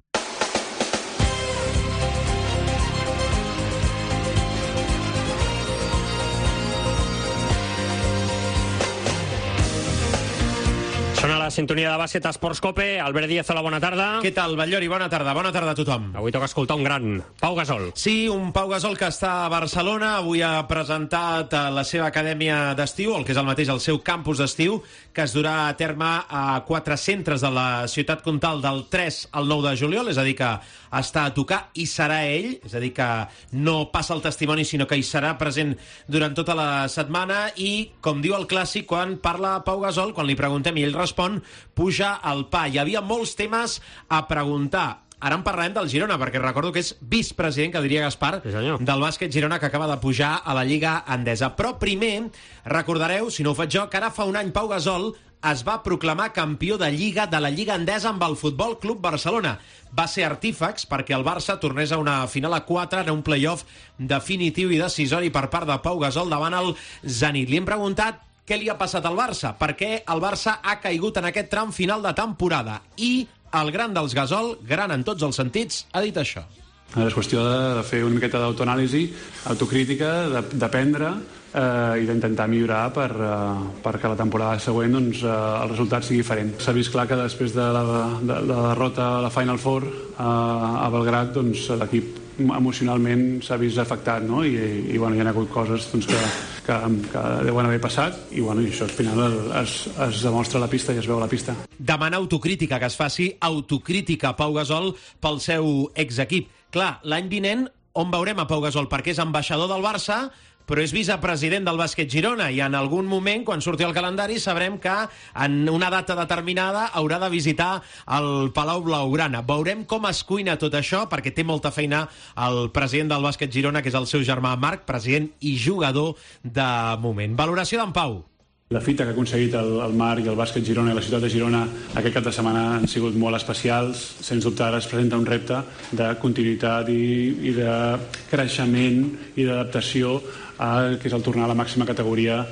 Sona la sintonia de bàsquet Esports Cope. Albert Díaz, hola, bona tarda. Què tal, Batllori? Bona tarda a tothom. Avui toca escoltar un gran, Pau Gasol. Sí, un Pau Gasol que està a Barcelona. Avui ha presentat la seva acadèmia d'estiu, el que és el mateix, el seu campus d'estiu, que es durà a terme a 4 centres de la ciutat comtal del 3 al 9 de juliol, és a dir, que està a tocar i serà ell, és a dir, que no passa el testimoni, sinó que hi serà present durant tota la setmana i, com diu el clàssic, quan parla Pau Gasol, quan li preguntem i ell respon, puja al pa. Hi havia molts temes a preguntar. Ara en parlarem del Girona, perquè recordo que és vicepresident, que diria Gaspar, del bàsquet Girona, que acaba de pujar a la Lliga Endesa. Però primer, recordareu, si no ho faig jo, que ara fa un any Pau Gasol es va proclamar campió de la Lliga Endesa amb el Futbol Club Barcelona. Va ser artífex perquè el Barça tornés a una final a 4 en un playoff definitiu i decisori per part de Pau Gasol davant el Zenit. Li hem preguntat què li ha passat al Barça, per què el Barça ha caigut en aquest tram final de temporada. I el gran dels Gasol, gran en tots els sentits, ha dit això. És qüestió de fer una miqueta d'autoanàlisi, autocrítica, d'aprendre i d'intentar millorar perquè la temporada següent doncs, el resultat sigui diferent. S'ha vist clar que després de la derrota a la Final Four a Belgrad, doncs, l'equip emocionalment s'ha vist afectat, no? I bueno, hi ha hagut coses doncs, que deuen haver passat i bueno, això al final es demostra a la pista i es veu a la pista. Demana autocrítica, que es faci autocrítica a Pau Gasol pel seu exequip. Clar, l'any vinent on veurem a Pau Gasol? Perquè és ambaixador del Barça, però és vicepresident del bàsquet Girona i en algun moment, quan surti el calendari, sabrem que en una data determinada haurà de visitar el Palau Blaugrana. Veurem com es cuina tot això, perquè té molta feina el president del bàsquet Girona, que és el seu germà Marc, president i jugador de moment. Valoració d'en Pau. La fita que ha aconseguit el Marc i el bàsquet Girona i la ciutat de Girona aquest cap de setmana han sigut molt especials. Sens dubte ara es presenta un repte de continuïtat i de creixement i d'adaptació al que és el tornar a la màxima categoria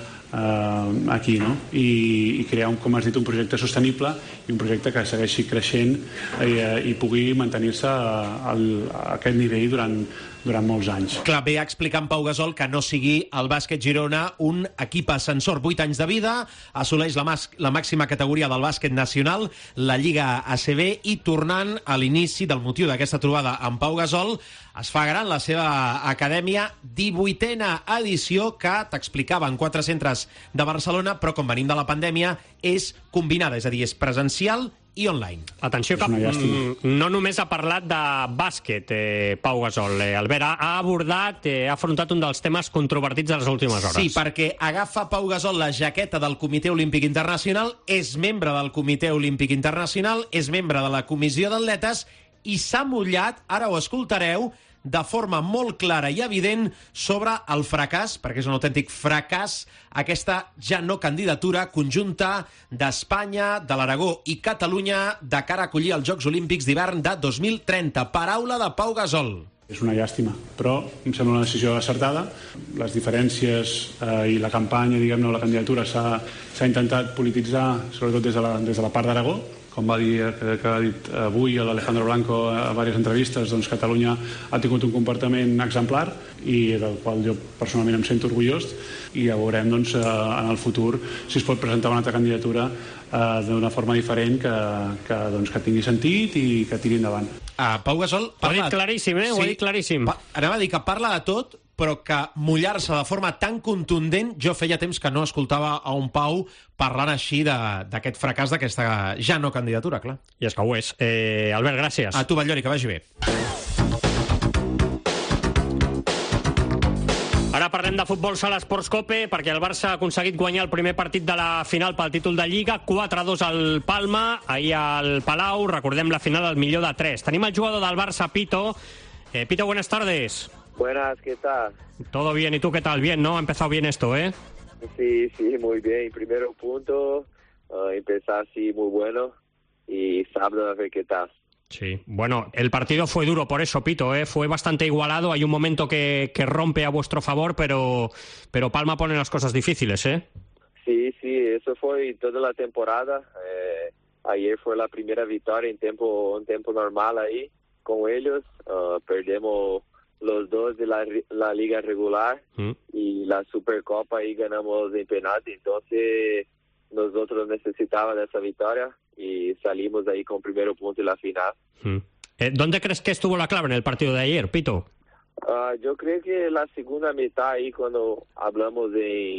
aquí, no? I crear, com has dit, un projecte sostenible i un projecte que segueixi creixent i pugui mantenir-se a aquest nivell durant molts anys. Clar, ve a explicar en Pau Gasol que no sigui el bàsquet Girona un equip ascensor. 8 anys de vida, assoleix la màxima categoria del bàsquet nacional, la Lliga ACB, i tornant a l'inici del motiu d'aquesta trobada amb Pau Gasol, es fa gran la seva acadèmia, 18a edició, que t'explicava en 4 centres de Barcelona, però com venim de la pandèmia, és combinada, és a dir, és presencial i online. Atenció, que no només ha parlat de bàsquet, Pau Gasol. Albert, ha abordat, ha afrontat un dels temes controvertits de les últimes hores. Sí, perquè agafa Pau Gasol la jaqueta del Comitè Olímpic Internacional, és membre del Comitè Olímpic Internacional, és membre de la Comissió d'Atletes i s'ha mullat, ara ho escoltareu, de forma molt clara i evident sobre el fracàs, perquè és un autèntic fracàs, aquesta ja no candidatura conjunta d'Espanya, de l'Aragó i Catalunya de cara a acollir els Jocs Olímpics d'hivern de 2030. Paraula de Pau Gasol. És una llàstima, però em sembla una decisió acertada. Les diferències i la campanya, diguem-ne, o la candidatura s'ha intentat polititzar, sobretot des de la part d'Aragó. Com va dir, que ha dit avui l'Alejandro Blanco a diverses entrevistes, doncs Catalunya ha tingut un comportament exemplar i del qual jo personalment em sento orgullós, i ja veurem doncs, en el futur si es pot presentar una altra candidatura d'una forma diferent que tingui sentit i que tiri endavant. Pau Gasol parla... Ho ha dit claríssim, ho ha dit claríssim. Anava a dir que parla de tot, però que mullar-se de forma tan contundent, jo feia temps que no escoltava a un Pau parlant així d'aquest fracàs d'aquesta ja no candidatura, clar. I és que ho és. Albert, gràcies. A tu, Batllori, que vagi bé. Ara parlem de futbol sala Esports Cope, perquè el Barça ha aconseguit guanyar el primer partit de la final pel títol de Lliga, 4-2 al Palma, ahir al Palau, recordem la final al millor de 3. Tenim el jugador del Barça, Pito. Pito, buenas tardes. Buenas, ¿qué tal? Todo bien, ¿y tú qué tal? Bien, ¿no? Ha empezado bien esto, ¿eh? Sí, muy bien. Primero punto, empezar así muy bueno, y sábado a ver qué tal. Sí, bueno, el partido fue duro por eso, Pito, fue bastante igualado, hay un momento que rompe a vuestro favor, pero Palma pone las cosas difíciles, ¿eh? Sí, eso fue toda la temporada. Ayer fue la primera victoria en tiempo normal ahí con ellos. Perdemos los dos de la liga regular y la Supercopa ahí ganamos en penalti, entonces nosotros necesitábamos esa victoria y salimos de ahí con primer punto y la final. ¿Dónde crees que estuvo la clave en el partido de ayer, Pito? Yo creo que la segunda mitad ahí, cuando hablamos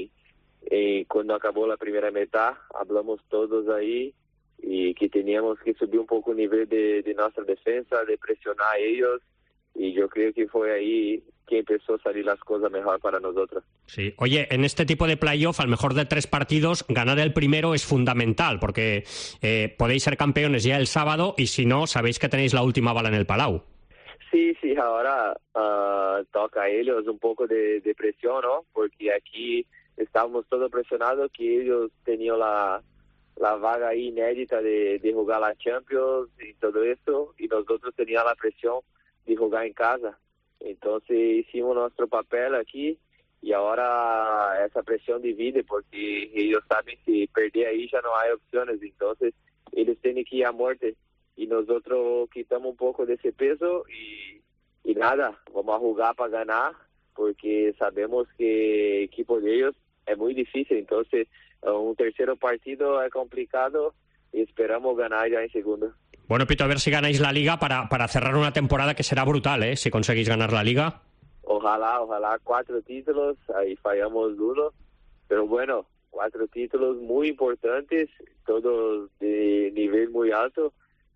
cuando acabó la primera mitad, hablamos todos ahí y que teníamos que subir un poco el nivel de nuestra defensa, de presionar a ellos, y yo creo que fue ahí que empezó a salir las cosas mejor para nosotros. Sí. Oye, en este tipo de playoff, al mejor de 3 partidos, ganar el primero es fundamental, porque podéis ser campeones ya el sábado y si no, sabéis que tenéis la última bala en el Palau. Sí, ahora toca a ellos un poco de presión, ¿no? Porque aquí estábamos todos presionados que ellos tenían la vaga ahí inédita de jugar la Champions y todo eso, y nosotros teníamos la presión de jugar en casa. Entonces hicimos nuestro papel aquí y ahora esa presión divide porque ellos saben que perder ahí ya no hay opciones, entonces ellos tienen que ir a muerte y nosotros quitamos un poco de ese peso y nada, vamos a jugar para ganar porque sabemos que el equipo de ellos es muy difícil, entonces un tercer partido es complicado y esperamos ganar ya en segundo. Bueno, Pito, a ver si ganáis la Liga para cerrar una temporada que será brutal, ¿eh? Si conseguís ganar la Liga. Ojalá 4 títulos, ahí fallamos 1, pero bueno, 4 títulos muy importantes, todos de nivel muy alto,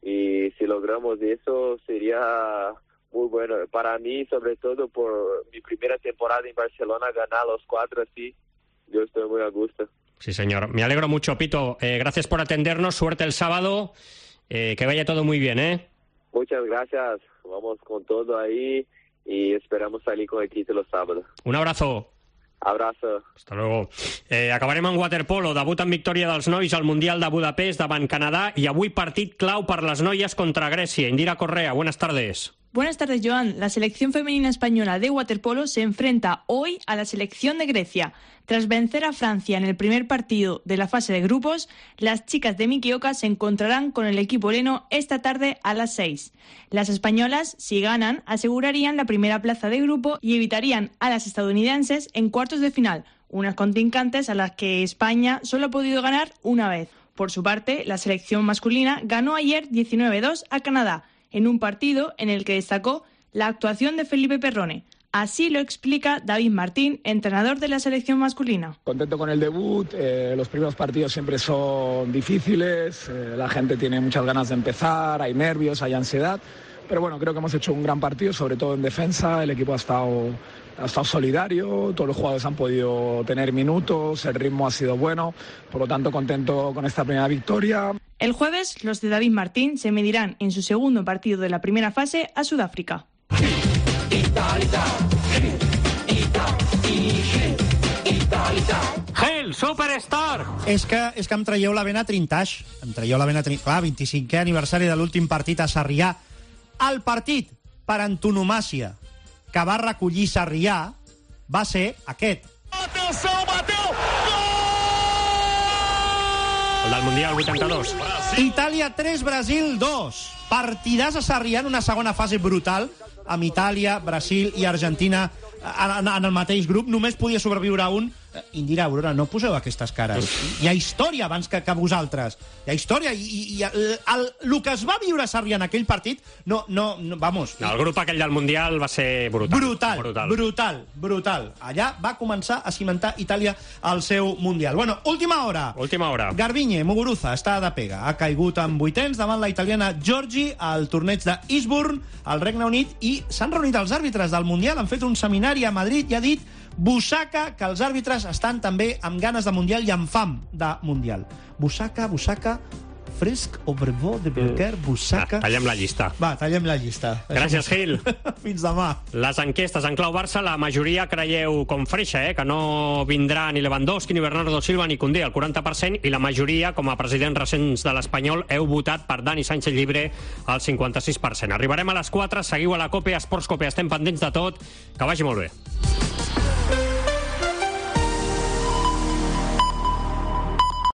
y si logramos eso sería muy bueno. Para mí, sobre todo por mi primera temporada en Barcelona, ganar los 4 así, yo estoy muy a gusto. Sí, señor. Me alegro mucho, Pito. Gracias por atendernos, suerte el sábado. Que vaya todo muy bien, ¿eh? Muchas gracias. Vamos con todo ahí y esperamos salir con el título sábado. Un abrazo. Abrazo. Hasta luego. Acabarem en waterpolo. Debut en victòria dels nois al Mundial de Budapest davant Canadà i avui partit clau per les noies contra Grècia. Indira Correa, buenas tardes. Buenas tardes, Joan. La selección femenina española de waterpolo se enfrenta hoy a la selección de Grecia. Tras vencer a Francia en el primer partido de la fase de grupos, las chicas de Miki Oka se encontrarán con el equipo heleno esta tarde a las 6. Las españolas, si ganan, asegurarían la primera plaza de grupo y evitarían a las estadounidenses en cuartos de final, unas contrincantes a las que España solo ha podido ganar una vez. Por su parte, la selección masculina ganó ayer 19-2 a Canadá, en un partido en el que destacó la actuación de Felipe Perrone. Así lo explica David Martín, entrenador de la selección masculina. Contento con el debut, los primeros partidos siempre son difíciles, la gente tiene muchas ganas de empezar, hay nervios, hay ansiedad, pero bueno, creo que hemos hecho un gran partido, sobre todo en defensa, el equipo ha estado solidario, todos los jugadores han podido tener minutos, el ritmo ha sido bueno, por lo tanto contento con esta primera victoria. El jueves, los de David Martín se medirán en su segundo partido de la primera fase a Sudáfrica. Gel, Superstar! És que em traieu la vena Trintaix. Em traieu la vena Trintaix. Clar, 25è aniversari de l'últim partit a Sarrià. El partit per antonomàcia que va recollir Sarrià va ser aquest. Atenció, bateu! El del Mundial 82. Itàlia 3, Brasil 2. Partidàs a Sarrià en una segona fase brutal, amb Itàlia, Brasil i Argentina en el mateix grup. Només podia sobreviure un, Indira, Aurora, no poseu aquestes cares. Hi ha història abans que vosaltres. Hi ha història i el que es va viure a Sarrià en aquell partit, vamos. El grup aquell del Mundial va ser brutal. Brutal. Allà va començar a cimentar Itàlia al seu Mundial. Bueno, última hora. Garbiñe Muguruza està de pega. Ha caigut en vuitens davant la italiana Giorgi al torneig de Eastbourne, al Regne Unit, i s'han reunit els àrbitres del Mundial, han fet un seminari a Madrid i ha dit Busaka que els àrbitres estan també amb ganes de Mundial i amb fam de Mundial. Busaka, Fresc, Obrevó, de Berger, Busaka... Tallem la llista. Va, tallem la llista. Gràcies, Gil. Fins demà. Les enquestes en clau Barça, la majoria creieu com freixa, que no vindrà ni Lewandowski, ni Bernardo Silva, ni Koundé, el 40%, i la majoria, com a presidents recents de l'Espanyol, heu votat per Dani Sánchez Llibre, el 56%. Arribarem a les 4, seguiu a la COPE, a Esports COPE, estem pendents de tot. Que vagi molt bé.